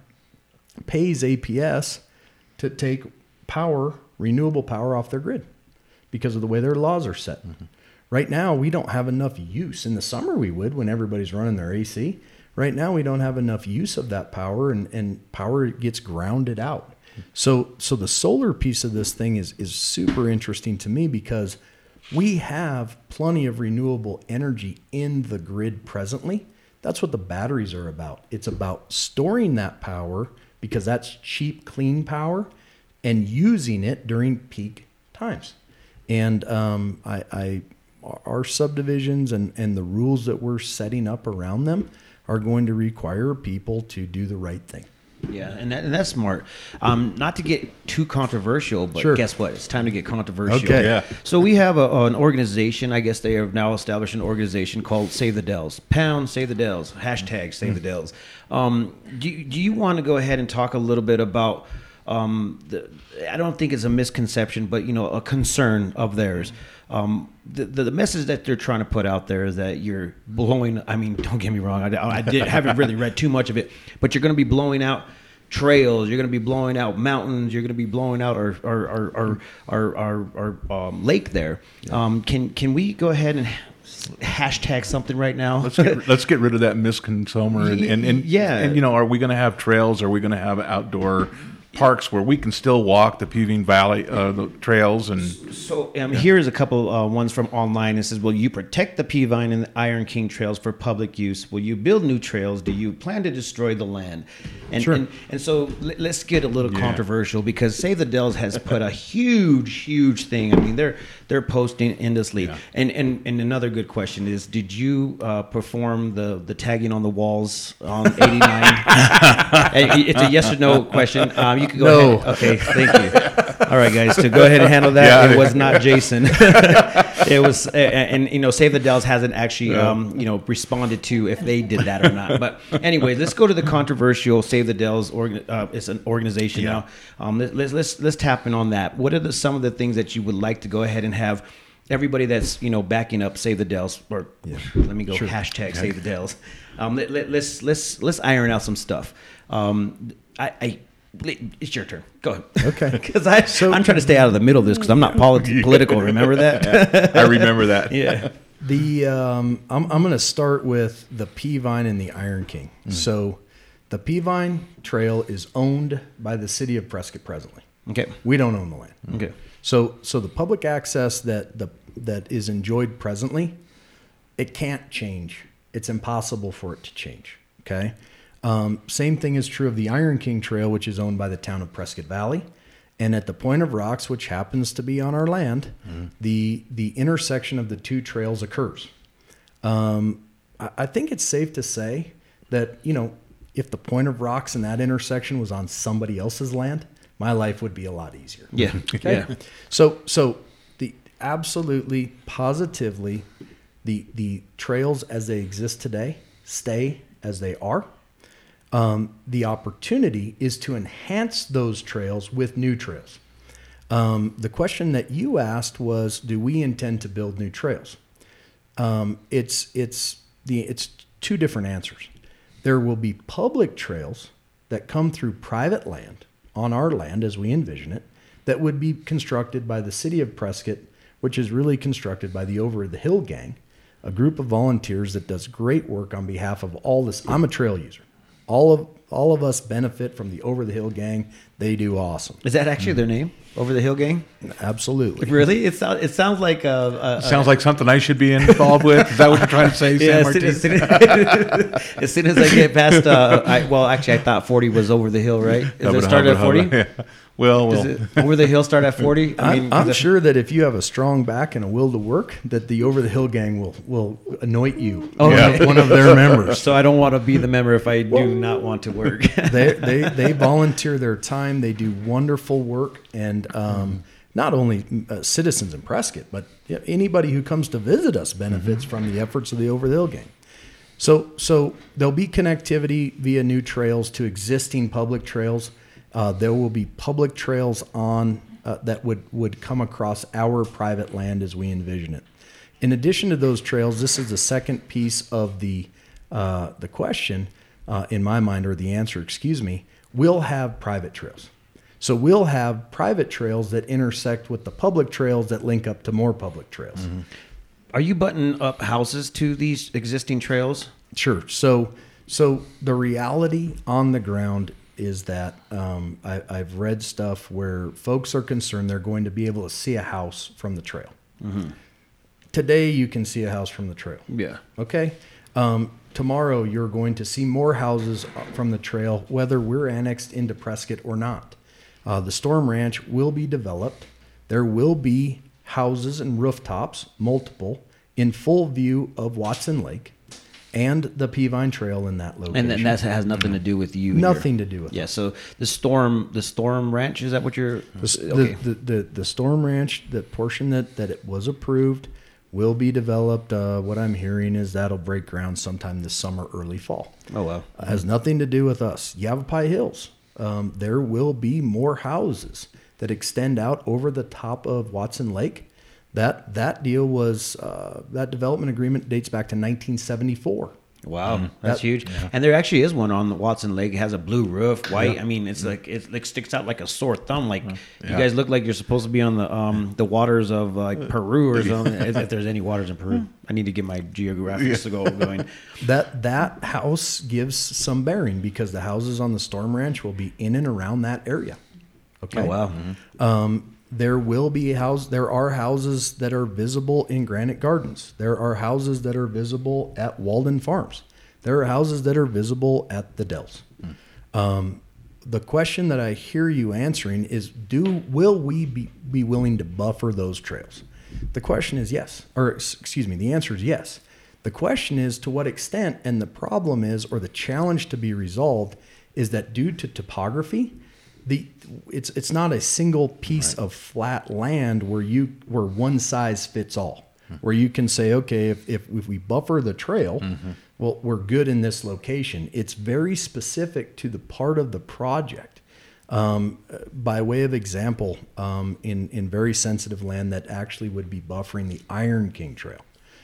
pays A P S to take power, renewable power, off their grid because of the way their laws are set. Mm-hmm. Right now, we don't have enough use. In the summer, we would when everybody's running their A C. Right now, we don't have enough use of that power, and, and power gets grounded out. So, so the solar piece of this thing is is super interesting to me because we have plenty of renewable energy in the grid presently. That's what the batteries are about. It's about storing that power because that's cheap, clean power, and using it during peak times. And um, I, I, our subdivisions and, and the rules that we're setting up around them are going to require people to do the right thing. Yeah, and, that, and that's smart. Um, not to get too controversial, but sure. guess what? It's time to get controversial. Okay. Yeah. So we have a, an organization. I guess they have now established an organization called Save the Dells. Pound Save the Dells. Hashtag Save the Dells. Um, do you, do you want to go ahead and talk a little bit about? Um, the, I don't think it's a misconception, but you know, a concern of theirs. Um, the, the the message that they're trying to put out there is that you're blowing. I mean, don't get me wrong. I, I did haven't really read too much of it, but you're going to be blowing out trails. You're going to be blowing out mountains. You're going to be blowing out our our our our our, our, our um, lake there. Yeah. Um, can can we go ahead and hashtag something right now? Let's get, let's get rid of that misconsumer and and, and yeah. And you know, are we going to have trails? Are we going to have outdoor parks where we can still walk the Peavine Valley uh, the trails? And so um, yeah. here's a couple uh, ones from online. It says, will you protect the Peavine and the Iron King trails for public use? Will you build new trails? Do you plan to destroy the land? And sure. and, and so l- let's get a little yeah. controversial because Save the Dells has put a huge, huge thing. I mean, they're they're posting endlessly. Yeah. And, and and another good question is, did you uh, perform the, the tagging on the walls on eighty-nine? It's a yes or no question. Um, you can go no. ahead. Okay, thank you. All right, guys, to go ahead and handle that, yeah. It was not Jason. It was, and, and you know, Save the Dells hasn't actually, um, you know, responded to if they did that or not. But anyway, let's go to the controversial Save the Dells. Organ, uh, it's an organization Yeah. now. Um, let, let's let's let's tap in on that. What are the, some of the things that you would like to go ahead and have everybody that's, you know, backing up Save the Dells, or Yeah. let me go Sure. hashtag Save the Dells. Um, let, let, let's let's let's iron out some stuff. Um, I. I It's your turn. Go ahead. Okay. Because I, So- I'm trying to stay out of the middle of this because I'm not polit- political. Remember that? I remember that. Yeah. The um, I'm I'm going to start with the Peavine and the Iron King. So, the Peavine Trail is owned by the city of Prescott presently. Okay. We don't own the land. Okay. So so the public access that the that is enjoyed presently, it can't change. It's impossible for it to change. Okay. Um, same thing is true of the Iron King Trail, which is owned by the town of Prescott Valley, and at the Point of Rocks, which happens to be on our land, mm-hmm. the the intersection of the two trails occurs. Um, I, I think it's safe to say that, you know, if the Point of Rocks and that intersection was on somebody else's land, my life would be a lot easier. Yeah. Okay. Yeah. So so the absolutely positively the the trails as they exist today stay as they are. Um, the opportunity is to enhance those trails with new trails. Um, the question that you asked was, do we intend to build new trails? Um, it's it's the it's two different answers. There will be public trails that come through private land on our land as we envision it, that would be constructed by the city of Prescott, which is really constructed by the Over the Hill Gang, a group of volunteers that does great work on behalf of all this. I'm a trail user. All of all of us benefit from the Over the Hill Gang. They do awesome. Is that actually their name? Over the Hill Gang? Absolutely. Really? It sounds. It sounds like a. a Sounds like something I should be involved with. Is that what you're trying to say, yeah. San As soon, Martin? as, soon as, as soon as I get past, uh, I, well, actually, I thought forty was over the hill, right? Is it start at forty? Yeah. Well, well. Is it over the hill start at forty? I mean, I'm is it- sure that if you have a strong back and a will to work, that the Over the Hill Gang will will anoint you Oh, one, yeah. of, one of their members. So I don't want to be the member if I do not want to work. they, they they volunteer their time. They do wonderful work, and um, not only uh, citizens in Prescott, but anybody who comes to visit us benefits mm-hmm. from the efforts of the Over the Hill Gang. So so there'll be connectivity via new trails to existing public trails. Uh, there will be public trails on uh, that would, would come across our private land as we envision it. In addition to those trails, this is the second piece of the uh, the question, uh, in my mind, or the answer, excuse me. We'll have private trails. So we'll have private trails that intersect with the public trails that link up to more public trails. Mm-hmm. Are you buttoning up houses to these existing trails? Sure. So so the reality on the ground is that um, I, I've read stuff where folks are concerned they're going to be able to see a house from the trail. Mm-hmm. Today, you can see a house from the trail. Yeah. Okay. Um, tomorrow, you're going to see more houses from the trail, whether we're annexed into Prescott or not. Uh, the Storm Ranch will be developed. There will be houses and rooftops, multiple, in full view of Watson Lake and the Peavine Trail in that location. And then that has nothing to do with you. Nothing your, to do with yeah. us. So the storm, the Storm Ranch, is that what you're? The, okay. the, the, the, the Storm Ranch, the portion that, that it was approved, will be developed. Uh, what I'm hearing is that'll break ground sometime this summer, early fall. Oh, wow. Uh, has nothing to do with us. Yavapai Hills, um, there will be more houses that extend out over the top of Watson Lake. That that deal was, uh, that development agreement dates back to nineteen seventy-four. Wow, mm, that's that, huge. Yeah. And there actually is one on the Watson Lake. It has a blue roof, white. Yeah. I mean, it's like it like sticks out like a sore thumb. Like yeah. you guys look like you're supposed to be on the um the waters of like Peru or something. if, if there's any waters in Peru, I need to get my geographics yeah. to go going. That that house gives some bearing because the houses on the Storm Ranch will be in and around that area. Okay. Oh wow. Mm-hmm. Um, There will be house. There are houses that are visible in Granite Gardens. There are houses that are visible at Walden Farms. There are houses that are visible at the Dells. Mm. Um, the question that I hear you answering is: Do will we be, be willing to buffer those trails? The question is yes, or excuse me. The answer is yes. The question is to what extent, and the problem is, or the challenge to be resolved, is that due to topography. The it's it's not a single piece right. of flat land where you where one size fits all. where you can say, okay, if, if, if we buffer the trail, mm-hmm. well, we're good in this location. It's very specific to the part of the project. Um, by way of example, um, in, in very sensitive land that actually would be buffering the Iron King Trail,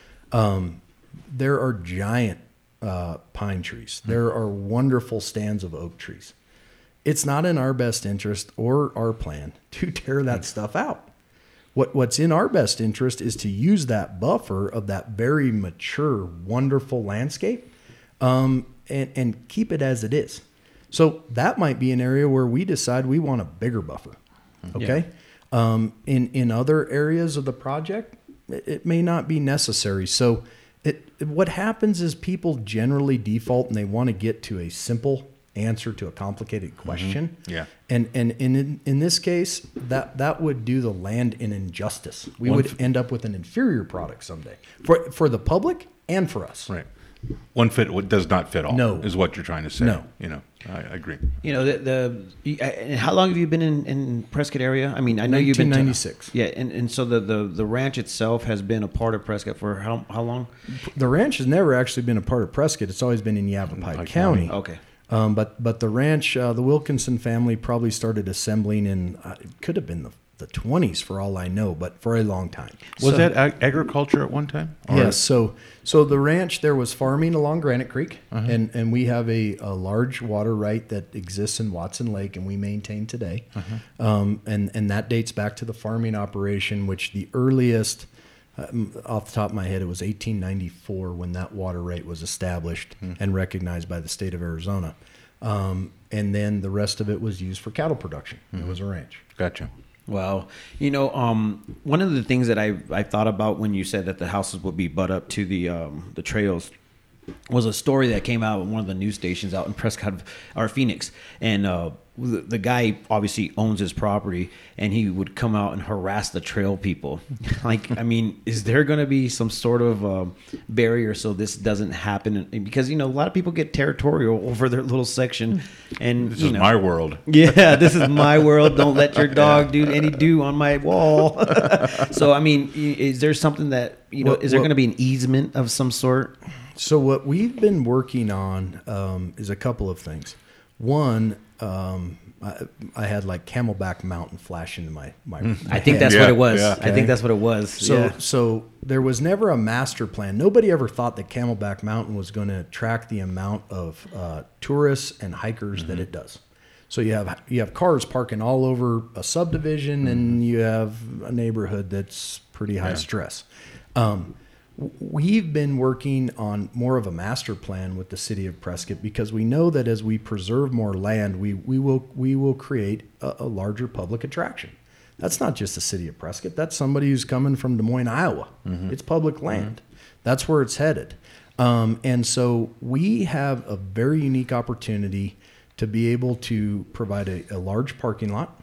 um, there are giant uh, pine trees. Mm-hmm. There are wonderful stands of oak trees. It's not in our best interest or our plan to tear that mm-hmm. stuff out. What What's in our best interest is to use that buffer of that very mature, wonderful landscape um, and, and keep it as it is. So that might be an area where we decide we want a bigger buffer. Okay. Yeah. Um, in, in other areas of the project, it, it may not be necessary. So it, what happens is people generally default and they want to get to a simple answer to a complicated question. Mm-hmm. Yeah. And, and, and in, in this case, that, that would do the land an injustice. We One would f- end up with an inferior product someday for, for the public and for us. Right. One fit what does not fit all. No. Is what you're trying to say. No. You know, I, I agree. You know, the, the and how long have you been in, in Prescott area? I mean, I know you've been nineteen ninety-six. Yeah, and, and so the, the, the ranch itself has been a part of Prescott for how how long? The ranch has never actually been a part of Prescott. It's always been in Yavapai Pike County. County. Okay. Um, but but the ranch, uh, the Wilkinson family probably started assembling in, uh, it could have been the, the twenties for all I know, but for a long time. Was So- that ag- agriculture at one time? Or- Yes. So so the ranch, there was farming along Granite Creek, Uh-huh. and, and we have a, a large water right that exists in Watson Lake, and we maintain today. Uh-huh. Um, and, and that dates back to the farming operation, which the earliest, um, off the top of my head, it was eighteen ninety-four when that water right was established Hmm. and recognized by the state of Arizona. Um, and then the rest of it was used for cattle production. Mm-hmm. It was a ranch. Gotcha. Wow. You know, um, one of the things that I I thought about when you said that the houses would be butt up to the um, the trails was a story that came out on one of the news stations out in Prescott or Phoenix, and uh, the, the guy obviously owns his property, and he would come out and harass the trail people. Like, I mean, is there going to be some sort of um, barrier so this doesn't happen? Because, you know, a lot of people get territorial over their little section, and This you is know, my world. yeah, this is my world. Don't let your dog do any do on my wall. So, I mean, is there something that, you know, Well, is there well- going to be an easement of some sort? So what we've been working on um, is a couple of things. One, um, I, I had like Camelback Mountain flash into my my. my I think head. that's Yeah, what it was. yeah. I think that's what it was. So yeah. so there was never a master plan. Nobody ever thought that Camelback Mountain was going to attract the amount of uh, tourists and hikers Mm-hmm. that it does. So you have you have cars parking all over a subdivision, Mm-hmm. and you have a neighborhood that's pretty high Yeah. stress. Um, We've been working on more of a master plan with the city of Prescott because we know that as we preserve more land, we, we will we will create a, a larger public attraction. That's not just the city of Prescott. That's somebody who's coming from Des Moines, Iowa. Mm-hmm. It's public land. Mm-hmm. That's where it's headed. Um, and so we have a very unique opportunity to be able to provide a, a large parking lot.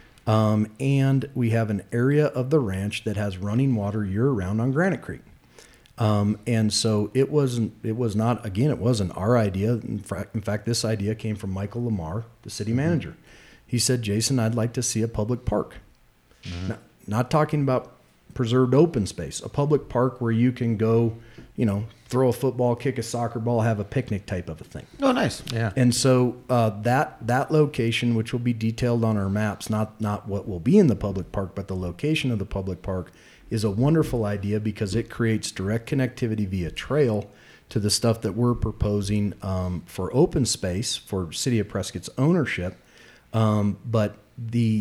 Um, and we have an area of the ranch that has running water year round on Granite Creek. Um, and so it wasn't, it was not, again, it wasn't our idea. In fact, in fact, this idea came from Michael Lamar, the city manager. He said, Jason, I'd like to see a public park. Mm-hmm. Not, not talking about preserved open space, a public park where you can go, you know, throw a football, kick a soccer ball, have a picnic type of a thing. Oh, nice. Yeah. And so uh, that that location, which will be detailed on our maps, not not what will be in the public park, but the location of the public park, is a wonderful idea because it creates direct connectivity via trail to the stuff that we're proposing um, for open space for City of Prescott's ownership. Um, but the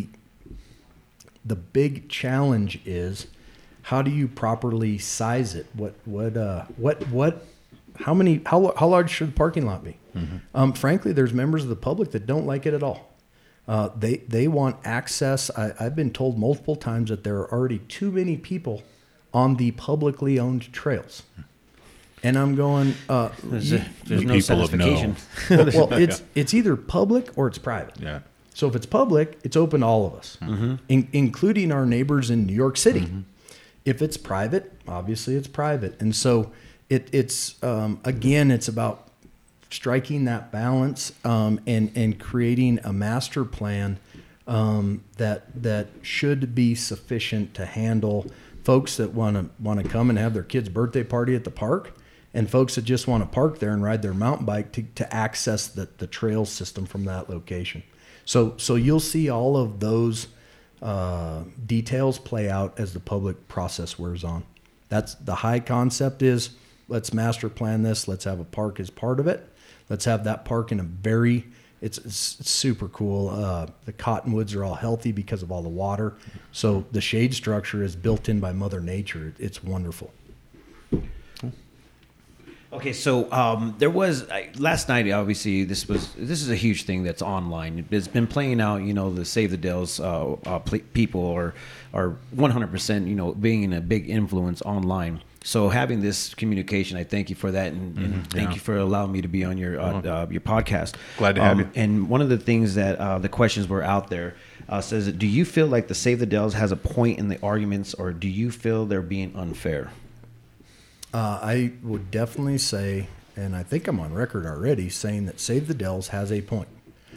the big challenge is, how do you properly size it? What what uh, what what? How many? How how large should the parking lot be? Mm-hmm. Um, frankly, there's members of the public that don't like it at all. Uh, they they want access. I, I've been told multiple times that there are already too many people on the publicly owned trails, and I'm going. Uh, There's, you- there's no People of no. satisfaction. well, well, it's it's either public or it's private. Yeah. So if it's public, it's open to all of us, Mm-hmm. in, including our neighbors in New York City. Mm-hmm. If it's private, obviously it's private. And so it, it's, um, again, it's about striking that balance um, and, and creating a master plan um, that, that should be sufficient to handle folks that want to want to come and have their kid's birthday party at the park, and folks that just want to park there and ride their mountain bike to, to access the, the trail system from that location. So so you'll see all of those uh, details play out as the public process wears on. That's the high concept is, let's master plan this. Let's have a park as part of it. Let's have that park in a very, it's, it's, it's super cool. Uh, the cottonwoods are all healthy because of all the water. So the shade structure is built in by Mother Nature. It's wonderful. Okay, so um, there was I, last night. Obviously, this was this is a huge thing that's online. It's been playing out. You know, the Save the Dells uh, uh, pl- people are are one hundred percent. You know, being a big influence online. So having this communication, I thank you for that, and, and Mm-hmm, thank yeah. you for allowing me to be on your uh, uh, your podcast. Glad to have Um, you. And one of the things that uh, the questions were out there uh, says, do you feel like the Save the Dells has a point in the arguments, or do you feel they're being unfair? Uh, I would definitely say, and I think I'm on record already, saying that Save the Dells has a point.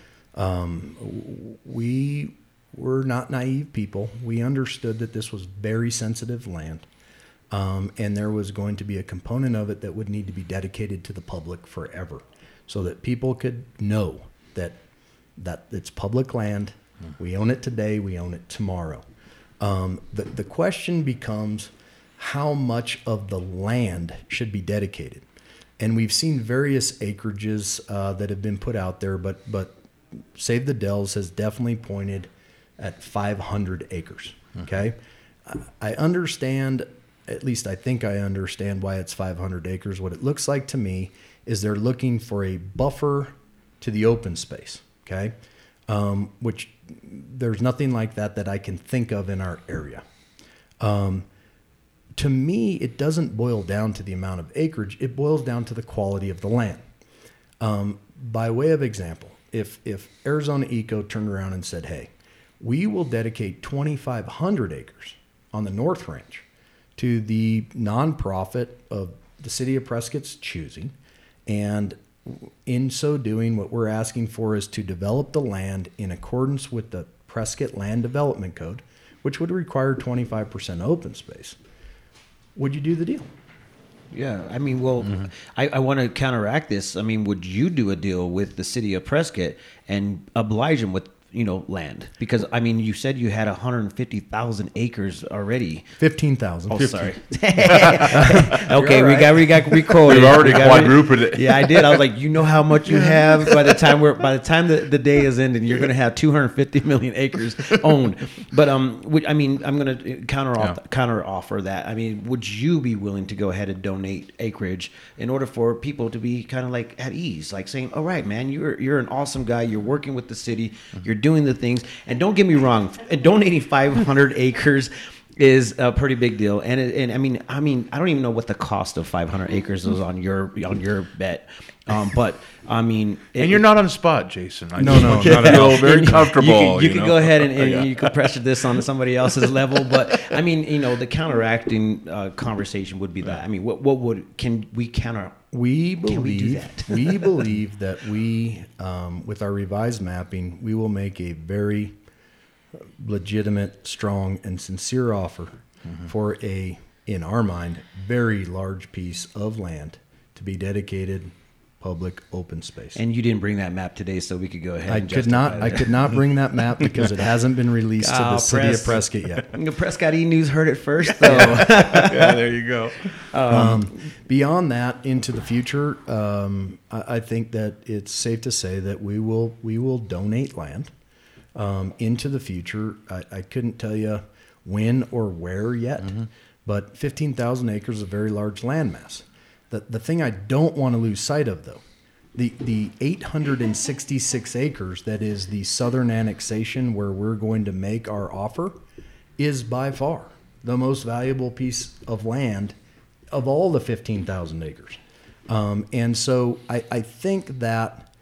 Um, w- we were not naive people. We understood that this was very sensitive land, um, and there was going to be a component of it that would need to be dedicated to the public forever, so that people could know that that it's public land. We own it today. We own it tomorrow. Um, the the question becomes, how much of the land should be dedicated? And we've seen various acreages uh, that have been put out there, but but Save the Dells has definitely pointed at five hundred acres. Okay, mm-hmm. I understand, at least I think I understand why it's five hundred acres. What it looks like to me is they're looking for a buffer to the open space. Okay, um, which there's nothing like that that I can think of in our area. Um, To me, it doesn't boil down to the amount of acreage. It boils down to the quality of the land. Um, by way of example, if if Arizona Eco turned around and said, hey, we will dedicate twenty-five hundred acres on the North Ranch to the nonprofit of the city of Prescott's choosing, and in so doing, what we're asking for is to develop the land in accordance with the Prescott Land Development Code, which would require twenty-five percent open space. Would you do the deal? Yeah, I mean, well, mm-hmm. I, I want to counteract this. I mean, would you do a deal with the city of Prescott and oblige them with, you know, land? Because, I mean, you said you had one hundred fifty thousand acres already. fifteen thousand. Oh, sorry. Okay, right. we got we got recorded. You've already We got quadrupled it. Yeah, I did. I was like, you know how much you have by the time we're by the time the, the day is ending, you're going to have two hundred fifty million acres owned. But um, would, I mean, I'm going to counter off, Yeah. counter offer that. I mean, would you be willing to go ahead and donate acreage in order for people to be kind of like at ease, like saying, all right, man, you're you're an awesome guy. You're working with the city. You're doing the things. And don't get me wrong, donating five hundred acres is a pretty big deal. And it, and I mean, I mean, I don't even know what the cost of five hundred acres is on your on your bet. Um, but I mean, it, And you're not on the spot, Jason. I No, just no, want you to not at feel all. very And comfortable. You can, you can know? go ahead and, and Yeah. you can pressure this on somebody else's level, but I mean, you know, the counteracting uh, conversation would be that. I mean, what what would can we counter? We Can we do believe that? we believe that we, um, with our revised mapping, we will make a very legitimate, strong, and sincere offer mm-hmm. for a, in our mind, very large piece of land to be dedicated public open space. And you didn't bring that map today, so we could go ahead. I and could not. justify I that. could not bring that map because it hasn't been released to Oh, the city press. of Prescott yet. The Prescott E! News heard it first, though. Yeah, there you go. Um, beyond that, into the future, um, I, I think that it's safe to say that we will we will donate land um, into the future. I, I couldn't tell you when or where yet, mm-hmm. but fifteen thousand acres is a very large landmass. The the thing I don't want to lose sight of, though, the the eight hundred sixty-six acres that is the southern annexation where we're going to make our offer is by far the most valuable piece of land of all the fifteen thousand acres. Um, and so I, I think that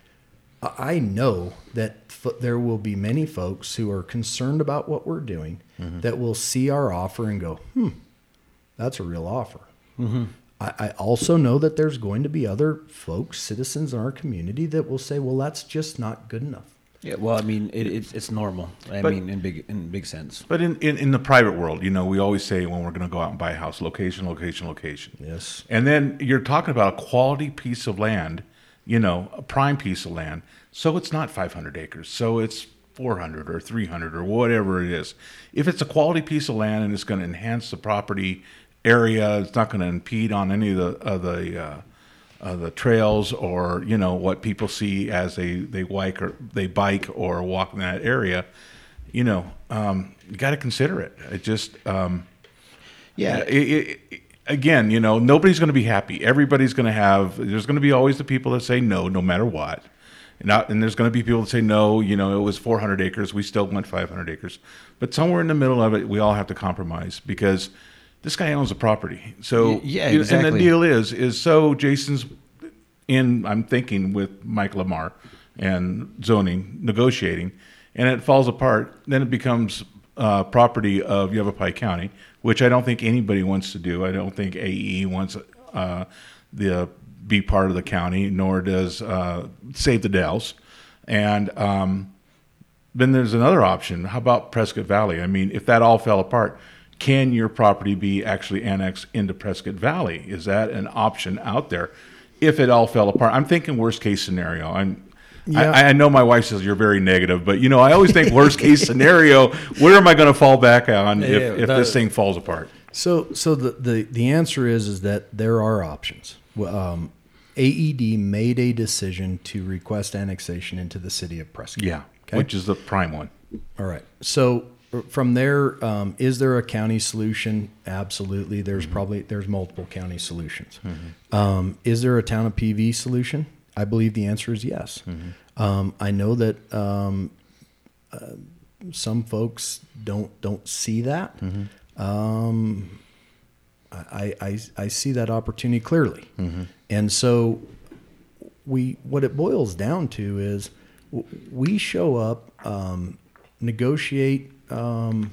I know that f- there will be many folks who are concerned about what we're doing mm-hmm. that will see our offer and go, hmm, that's a real offer. Mm-hmm. I, I also know that there's going to be other folks, citizens in our community that will say, well, that's just not good enough. Yeah, well, I mean, it, it's it's normal. I But- mean, in big in big sense. But in, in, in the private world, you know, we always say when we're going to go out and buy a house, location, location, location. Yes. And then you're talking about a quality piece of land, you know, a prime piece of land. So it's not five hundred acres. So it's four hundred or three hundred or whatever it is. If it's a quality piece of land and it's going to enhance the property area, it's not going to impede on any of the of the uh, uh, the trails or, you know, what people see as they they bike or they bike or walk in that area. You know, um, you got to consider it. It just, um, Yeah. It, it, it, again, you know, nobody's going to be happy. Everybody's going to have. There's going to be always the people that say no, no matter what. Not, and there's going to be people that say no. You know, it was four hundred acres. We still went five hundred acres. But somewhere in the middle of it, we all have to compromise because this guy owns the property. So Y- yeah, you know, exactly. And the deal is, is so Jason's in. I'm thinking with Mike Lamar and zoning negotiating, and it falls apart. Then it becomes uh, property of Yavapai County, which I don't think anybody wants to do. I don't think A E wants uh, the be part of the county, nor does uh, Save the Dells. And um, then there's another option. How about Prescott Valley? I mean, if that all fell apart, can your property be actually annexed into Prescott Valley? Is that an option out there? If it all fell apart, I'm thinking worst case scenario. I'm, Yeah. I, I know my wife says you're very negative, but you know, I always think worst case scenario. Where am I going to fall back on if, Yeah, if that- this thing falls apart? So, so the, the, the answer is is that there are options. Well, Um, A E D made a decision to request annexation into the city of Prescott. Yeah, Okay. which is the prime one. All right. So from there, um, is there a county solution? Absolutely. There's probably there's multiple county solutions. Um, is there a town of P V solution? I believe the answer is yes. Um, I know that um, uh, some folks don't don't see that. Um, I, I I see that opportunity clearly, and so we what it boils down to is w- we show up, um, negotiate, um,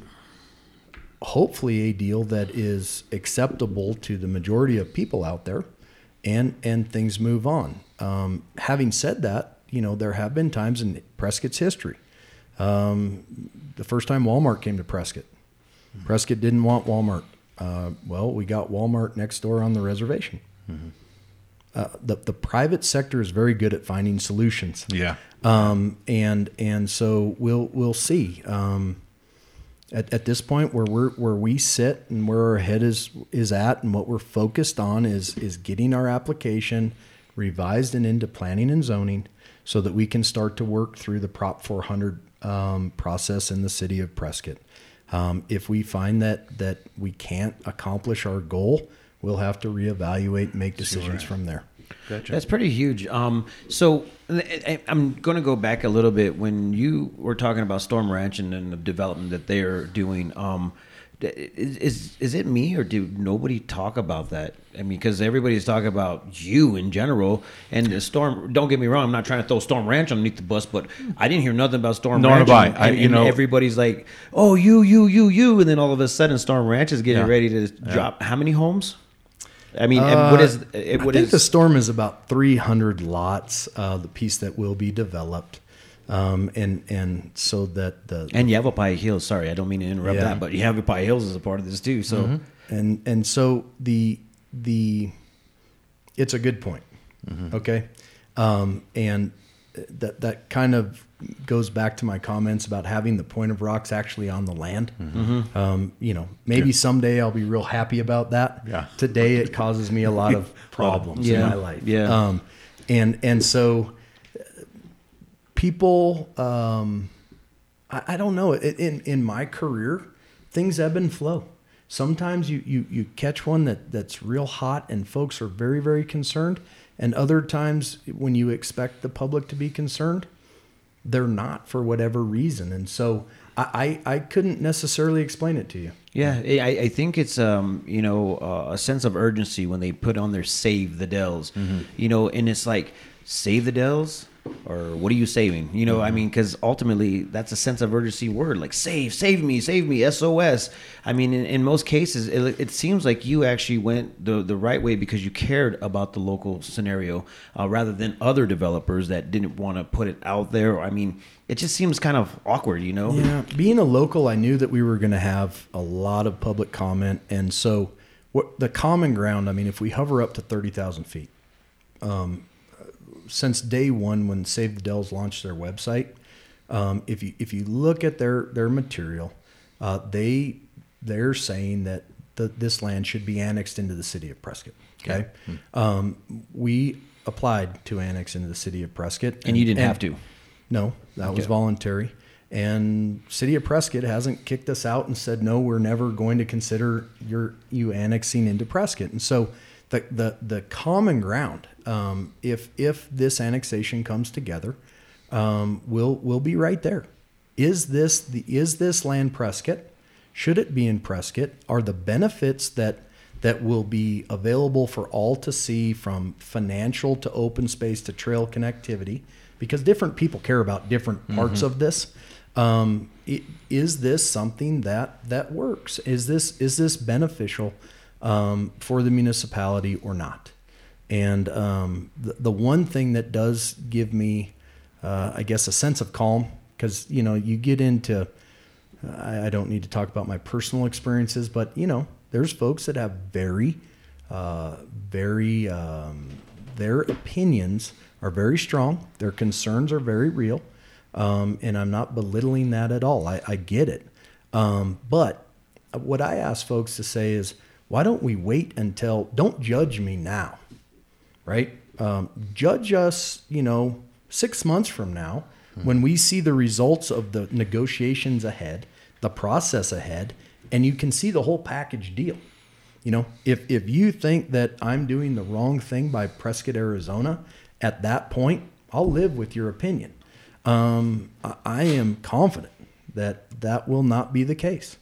hopefully a deal that is acceptable to the majority of people out there, and and things move on. Um, having said that, you know there have been times in Prescott's history. Um, the first time Walmart came to Prescott, Prescott didn't want Walmart. Uh, well, we got Walmart next door on the reservation. Uh, the the private sector is very good at finding solutions. Yeah. Um, and and so we'll we'll see. Um, at at this point, where we're where we sit and where our head is is at, and what we're focused on is is getting our application revised and into planning and zoning, so that we can start to work through the Prop four hundred um, process in the city of Prescott. Um, if we find that that we can't accomplish our goal, we'll have to reevaluate and make decisions from there. Gotcha. That's pretty huge. Um, so I- I- I'm going to go back a little bit. When you were talking about Storm Ranch and, and the development that they're doing, um, is, is is it me or do nobody talk about that? I mean, because everybody's talking about you in general and the Storm. Don't get me wrong. I'm not trying to throw Storm Ranch underneath the bus, but I didn't hear nothing about Storm Nor Ranch. have I. And, I- and- you and know- everybody's like, "Oh, you, you, you, you," and then all of a sudden, Storm Ranch is getting Yeah. ready to drop. How many homes? I mean, and what is it? I What think is the Storm is about three hundred lots, uh, the piece that will be developed. Um, and, and so that the, And Yavapai Hills. Sorry, I don't mean to interrupt Yeah. that, but Yavapai Hills is a part of this too. So and, and so the, the, it's a good point. Okay. Um, and that, that kind of goes back to my comments about having the Point of Rocks actually on the land. Um, you know, maybe someday I'll be real happy about that. Yeah. Today it causes me a lot of problems Yeah. in my life. Yeah. Um, and, and so people, um, I, I don't know, in, in my career, things ebb and flow. Sometimes you, you, you catch one that, that's real hot and folks are very, very concerned. And other times when you expect the public to be concerned, they're not for whatever reason. And so I, I, I couldn't necessarily explain it to you. yeah, I, I think it's um you know uh, a sense of urgency when they put on their Save the Dells, you know, and it's like Save the Dells. or what are you saving? You know, I mean, because ultimately that's a sense of urgency word, like save, save me, save me, S O S. I mean, in, in most cases, it, it seems like you actually went the the right way because you cared about the local scenario uh, rather than other developers that didn't want to put it out there. I mean, it just seems kind of awkward, you know? Yeah, being a local, I knew that we were going to have a lot of public comment, and so what the common ground. I mean, if we hover up to thirty thousand feet. Um, since day one, when Save the Dells launched their website, um, if you if you look at their their material, uh, they they're saying that the, this land should be annexed into the city of Prescott. Okay, okay. Hmm. Um, we applied to annex into the city of Prescott, and, and you didn't and, have to. No, that okay. was voluntary. And city of Prescott hasn't kicked us out and said no, we're never going to consider your you annexing into Prescott. And so the the the common ground. Um, if if this annexation comes together, um, we'll we'll be right there. Is this the is this land Prescott? Should it be in Prescott? Are the benefits that that will be available for all to see, from financial to open space to trail connectivity? Because different people care about different parts mm-hmm. of this. Um, it, is this something that that works? Is this is this beneficial um, for the municipality or not? And um, the, the one thing that does give me, uh, I guess, a sense of calm, because, you know, you get into, I, I don't need to talk about my personal experiences, but, you know, there's folks that have very, uh, very, um, their opinions are very strong. Their concerns are very real. Um, and I'm not belittling that at all. I, I get it. Um, but what I ask folks to say is, why don't we wait until, don't judge me now. Right? Um, judge us, you know, six months from now mm-hmm. when we see the results of the negotiations ahead, the process ahead, and you can see the whole package deal. You know, if if you think that I'm doing the wrong thing by Prescott, Arizona, at that point, I'll live with your opinion. Um, I, I am confident that that will not be the case.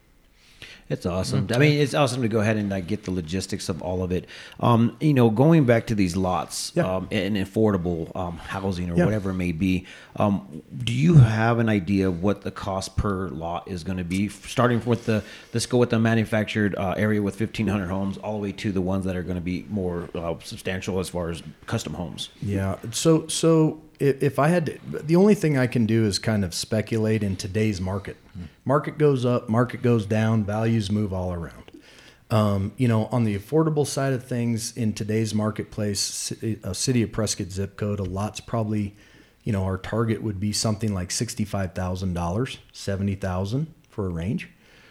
It's awesome. I mean, it's awesome to go ahead and like, get the logistics of all of it. Um, you know, going back to these lots yeah. um, and affordable um, housing or yeah. whatever it may be, um, do you have an idea of what the cost per lot is going to be? Starting with the, let's go with the manufactured uh, area with fifteen hundred homes, all the way to the ones that are going to be more uh, substantial as far as custom homes. Yeah. So, so if I had to, the only thing I can do is kind of speculate in today's market. Market goes up, market goes down, values move all around. Um, you know, on the affordable side of things in today's marketplace, a city of Prescott zip code, a lot's probably, you know, our target would be something like sixty-five thousand dollars, seventy thousand dollars for a range.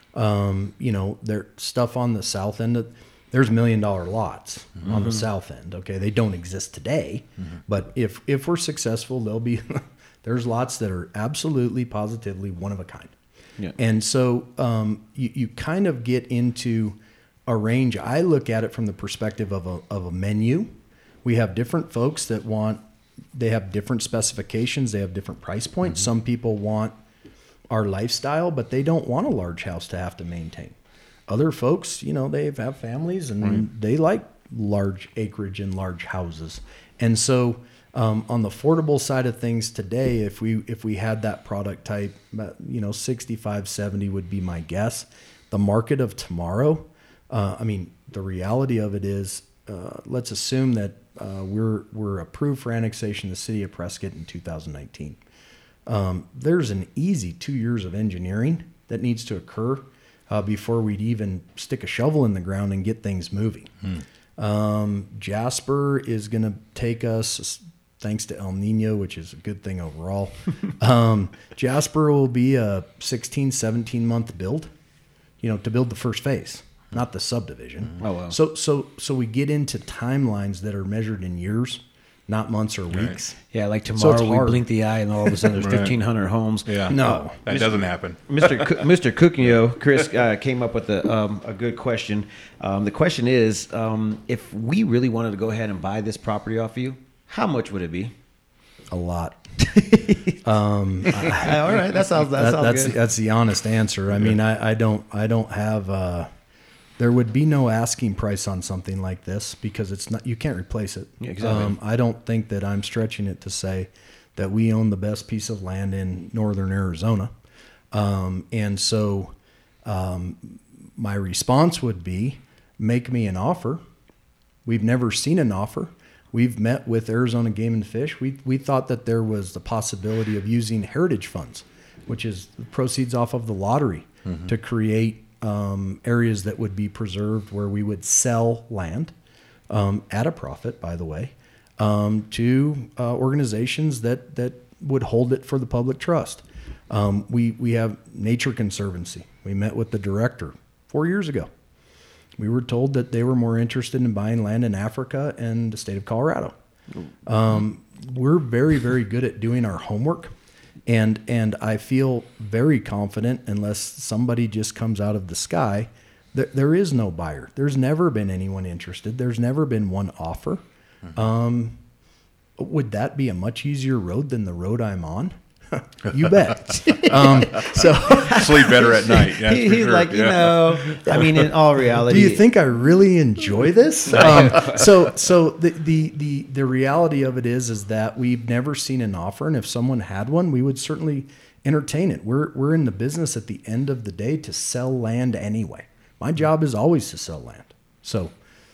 Um, you know, there stuff on the south end of, there's million dollar lots mm-hmm. on the south end. Okay. They don't exist today, mm-hmm. but if, if we're successful, there'll be, there's lots that are absolutely positively one of a kind. Yeah. And so, um, you, you kind of get into a range. I look at it from the perspective of a, of a menu. We have different folks that want, they have different specifications. They have different price points. Mm-hmm. Some people want our lifestyle, but they don't want a large house to have to maintain. Other folks, you know, they have families and right. they like large acreage and large houses. And so um, on the affordable side of things today, if we if we had that product type, you know, sixty-five, seventy would be my guess. The market of tomorrow, uh, I mean, the reality of it is, uh, let's assume that uh, we're we're approved for annexation of the city of Prescott in two thousand nineteen. Um, there's an easy two years of engineering that needs to occur Uh, before we'd even stick a shovel in the ground and get things moving. Hmm. Um, Jasper is going to take us, thanks to El Nino, which is a good thing overall. um, Jasper will be a sixteen, seventeen month build, you know, to build the first phase, not the subdivision. Oh, wow. So, so, so we get into timelines that are measured in years, not months or weeks. Right. Yeah, like tomorrow so we blink the eye and all of a sudden there's right. fifteen hundred homes. Yeah, no, that doesn't happen. Mister Co- Mister Cookio, Chris uh, came up with a um, a good question. Um, the question is, um, if we really wanted to go ahead and buy this property off you, how much would it be? A lot. um, I, all right, that sounds that, that sounds that's good. that's the honest answer. I mean, I, I don't I don't have uh, there would be no asking price on something like this because it's not, you can't replace it. Yeah, exactly. Um, I don't think that I'm stretching it to say that we own the best piece of land in northern Arizona. Um, and so um, my response would be, make me an offer. We've never seen an offer. We've met with Arizona Game and Fish. We we thought that there was the possibility of using heritage funds, which is the proceeds off of the lottery, mm-hmm. to create um, areas that would be preserved where we would sell land um, at a profit, by the way, um, to uh, organizations that, that would hold it for the public trust. Um, we, we have Nature Conservancy. We met with the director four years ago. We were told that they were more interested in buying land in Africa and the state of Colorado. Um, we're very, very good at doing our homework. And and I feel very confident, unless somebody just comes out of the sky, that there is no buyer. There's never been anyone interested. There's never been one offer. Mm-hmm. Um, would that be a much easier road than the road I'm on? You bet. um, so sleep better at night. Yeah, he, he's sure. like, you yeah. know, I mean, in all reality, do you think I really enjoy this? Um, so, so the, the the the reality of it is, is that we've never seen an offer, and if someone had one, we would certainly entertain it. We're we're in the business at the end of the day to sell land anyway. My job is always to sell land. So.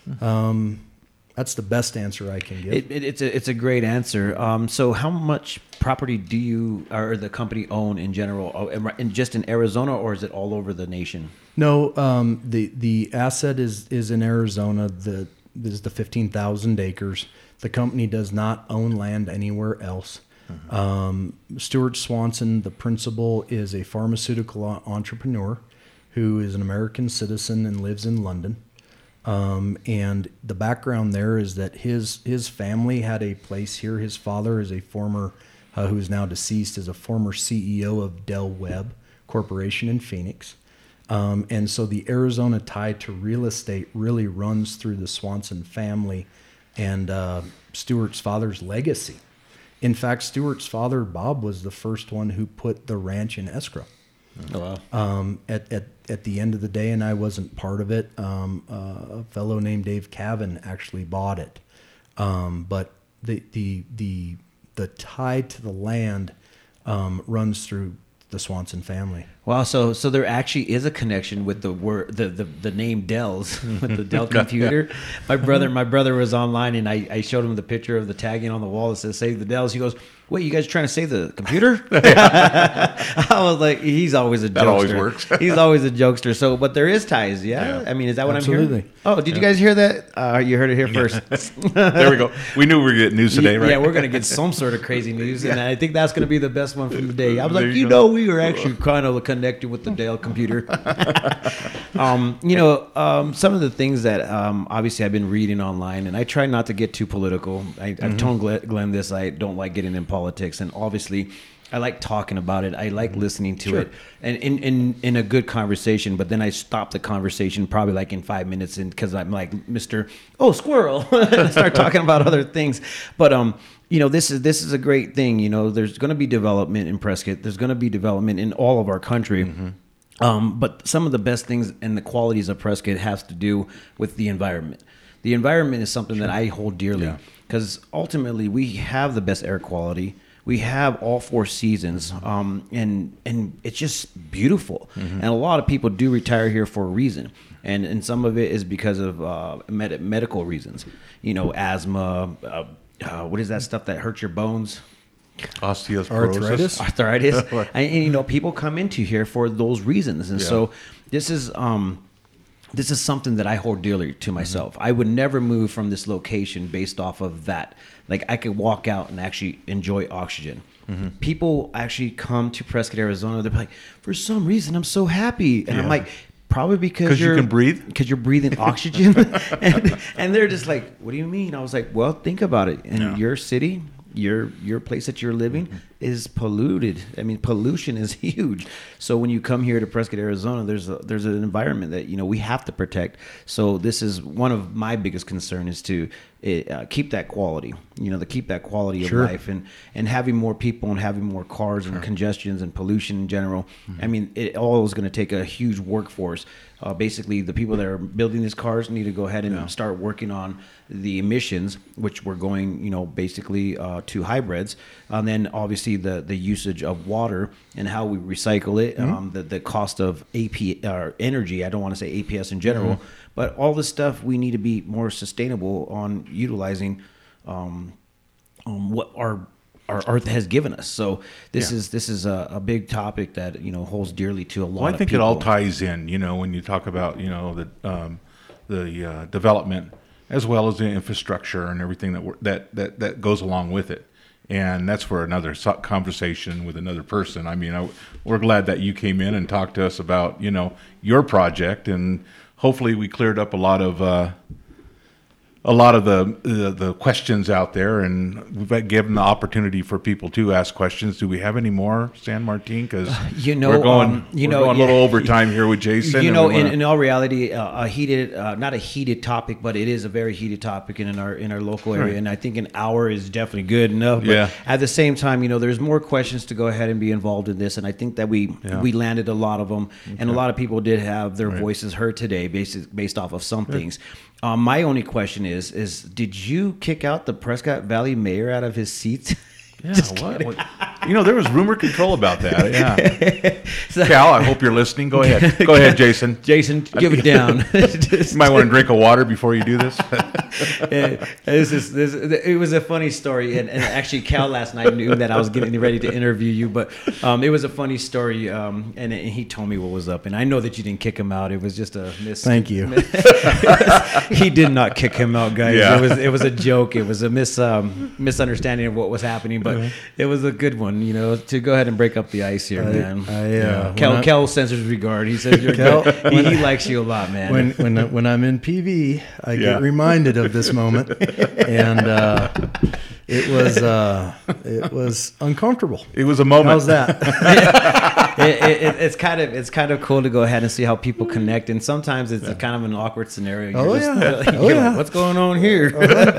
Um, That's the best answer I can give. It, it, it's a it's a great answer. Um, so how much property do you or the company own in general, in just in Arizona, or is it all over the nation? No, um, the the asset is is in Arizona. The this is the fifteen thousand acres. The company does not own land anywhere else. Mm-hmm. Um, Stuart Swanson, the principal, is a pharmaceutical entrepreneur who is an American citizen and lives in London. Um, and the background there is that his his family had a place here. His father is a former, uh, who is now deceased, is a former C E O of Del Webb Corporation in Phoenix. Um, and so the Arizona tie to real estate really runs through the Swanson family and uh, Stuart's father's legacy. In fact, Stuart's father, Bob, was the first one who put the ranch in escrow. Oh, wow. Um, at, at, at the end of the day, and I wasn't part of it, um, uh, a fellow named Dave Cavan actually bought it. Um, but the, the, the, the tie to the land um, runs through the Swanson family. Wow, so so there actually is a connection with the word the the, the name Dell's with the Dell computer. My brother my brother was online and I, I showed him the picture of the tagging on the wall that says save the Dells. He goes, wait, you guys trying to save the computer? I was like, he's always a jokester. That always works. He's always a jokester. So, but there is ties, yeah? yeah. I mean, is that what Absolutely. I'm hearing? Oh, did yeah. you guys hear that? Uh, you heard it here first. There we go. We knew we were getting news today, right? Yeah, we're going to get some sort of crazy news, and yeah. I think that's going to be the best one from the day. I was there like, you you go. know, we were actually kind of connected with the Dell computer. um, you know, um, some of the things that um, obviously I've been reading online, and I try not to get too political. I, mm-hmm. I've told Glenn, Glenn this, I don't like getting in politics, and obviously I like talking about it. I like listening to sure. it and in, in, in a good conversation, but then I stop the conversation probably like in five minutes and because I'm like, Mister Oh, squirrel, and start talking about other things. But, um, you know, this is, this is a great thing. You know, there's going to be development in Prescott. There's going to be development in all of our country. Mm-hmm. Um, but some of the best things and the qualities of Prescott has to do with the environment. The environment is something sure. that I hold dearly because yeah. ultimately we have the best air quality. We have all four seasons, um, and and it's just beautiful. Mm-hmm. And a lot of people do retire here for a reason, and and some of it is because of uh, med- medical reasons. You know, asthma. Uh, uh, what is that stuff that hurts your bones? Osteoporosis, arthritis, arthritis. and, and you know, people come into here for those reasons, and yeah. so this is. Um, This is something that I hold dearly to myself. Mm-hmm. I would never move from this location based off of that. Like I could walk out and actually enjoy oxygen. Mm-hmm. People actually come to Prescott, Arizona. They're like, for some reason, I'm so happy. And yeah. I'm like, probably because you're, you can breathe? Because you're breathing oxygen. and, and they're just like, what do you mean? I was like, well, think about it. In yeah. your city, your your place that you're living mm-hmm. is polluted. I mean, pollution is huge. So when you come here to Prescott, Arizona, there's a, there's an environment that you know we have to protect. So this is one of my biggest concern is to it, uh, keep that quality, you know, to keep that quality Sure. of life, and, and having more people and having more cars and congestions and pollution in general. Mm-hmm. I mean, it all is going to take a huge workforce. Uh, basically, the people that are building these cars need to go ahead and Yeah. start working on the emissions, which we're going, you know, basically uh, to hybrids, and then obviously the the usage of water and how we recycle it, Mm-hmm. um, the the cost of A P or energy. I don't want to say A P S in general, Mm-hmm. but all this stuff we need to be more sustainable on utilizing um, um, what our our earth has given us. So this Yeah. is this is a, a big topic that, you know, holds dearly to a lot Well, I of think people. it all ties in, you know, when you talk about, you know, the um, the uh, development as well as the infrastructure and everything that we're, that that that goes along with it. And that's for another so- conversation with another person. I mean, I, we're glad that you came in and talked to us about, you know, your project, and hopefully we cleared up a lot of uh, a lot of the, the the questions out there, and we've given the opportunity for people to ask questions. Do we have any more, San Martin? Because You know, we're going, um, you we're know, going a little yeah. overtime here with Jason. You and know, we in, wanna- in all reality, uh, a heated, uh, not a heated topic, but it is a very heated topic in our in our local area, Right. and I think an hour is definitely good enough. But Yeah. At the same time, you know, there's more questions to go ahead and be involved in this, and I think that we Yeah. we landed a lot of them, and a lot of people did have their Right. voices heard today, based based off of some things. Um, my only question is: is did you kick out the Prescott Valley mayor out of his seat? Yeah, Just what, kidding. what- You know, there was rumor control about that. Yeah. Cal, I hope you're listening. Go ahead. Go ahead, Jason. Jason, give it down. You might want to drink a water before you do this. Yeah, this is this. It was a funny story, and, and actually, Cal last night knew that I was getting ready to interview you. But um, it was a funny story, um, and, and he told me what was up. And I know that you didn't kick him out. It was just a miss. Thank you. He did not kick him out, guys. Yeah. It was it was a joke. It was a mis um, misunderstanding of what was happening, but it was a good one. You know, to go ahead and break up the ice here, I- man. I, uh, Kel, when I- Kel sends his regard. He says you're Kel- good. He, he likes you a lot, man. when when I- when I'm in P V, I Yeah. get reminded of this moment, and uh, it was uh, it was uncomfortable. It was a moment. How's that? it, it, it, it's kind of it's kind of cool to go ahead and see how people connect, and sometimes it's a kind of an awkward scenario. Oh, You're just, yeah. you're Oh, like, yeah. what's going on here?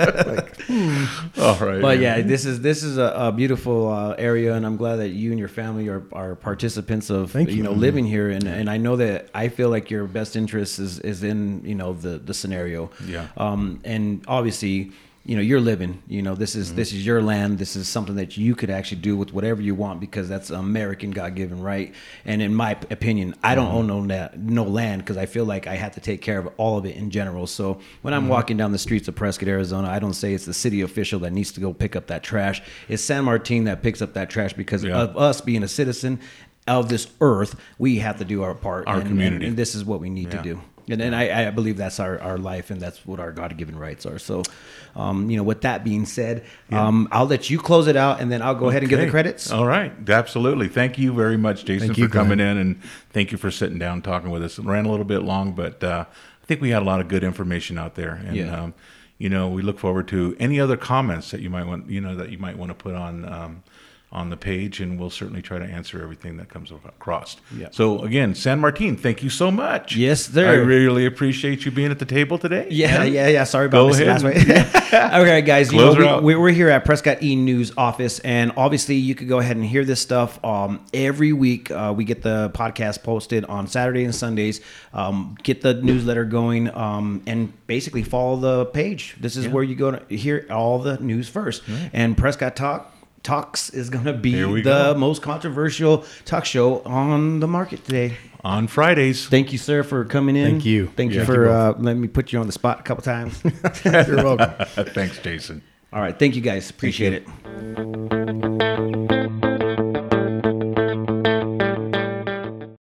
All right. But yeah, this is this is a, a beautiful uh, area, and I'm glad that you and your family are, are participants of Thank you you. know living here, and, and I know that I feel like your best interest is, is in you know the the scenario. Yeah. Um, and obviously, you know, you're living. You know, this is Mm-hmm. this is your land. This is something that you could actually do with whatever you want, because that's American God given right. And in my opinion, I don't own no na- no land, because I feel like I have to take care of all of it in general. So when I'm walking down the streets of Prescott, Arizona, I don't say it's the city official that needs to go pick up that trash. It's San Martin that picks up that trash because Yeah. of us being a citizen of this earth. We have to do our part. Our and, community. and, and this is what we need Yeah. to do. And then I, I believe that's our, our life, and that's what our God-given rights are. So, um, you know, with that being said, um, I'll let you close it out, and then I'll go ahead and give the Okay. credits. All right. Absolutely. Thank you very much, Jason, Thank for you, Glenn. coming in, and thank you for sitting down talking with us. It ran a little bit long, but uh, I think we had a lot of good information out there. And, Yeah. um, you know, we look forward to any other comments that you might want, you know, that you might want to put on um, on the page, and we'll certainly try to answer everything that comes across. Yeah. So again, San Martin, thank you so much. Yes, sir. I really appreciate you being at the table today. Yeah, yeah, yeah. Sorry Go about this ahead. last week. Okay, guys. You Close her know, out. we, we, we're here at Prescott E News office, and obviously you could go ahead and hear this stuff um, every week. Uh, we get the podcast posted on Saturday and Sundays. Um, get the newsletter going, um, and basically follow the page. This is Yeah. where you go to hear all the news first. And Prescott Talk. Talks is going to be Here we the go. most controversial talk show on the market today. On Fridays. Thank you, sir, for coming in. Thank you. Thank you Yeah. for uh, letting me put you on the spot a couple times. You're welcome. Thanks, Jason. All right. Thank you, guys. Appreciate it.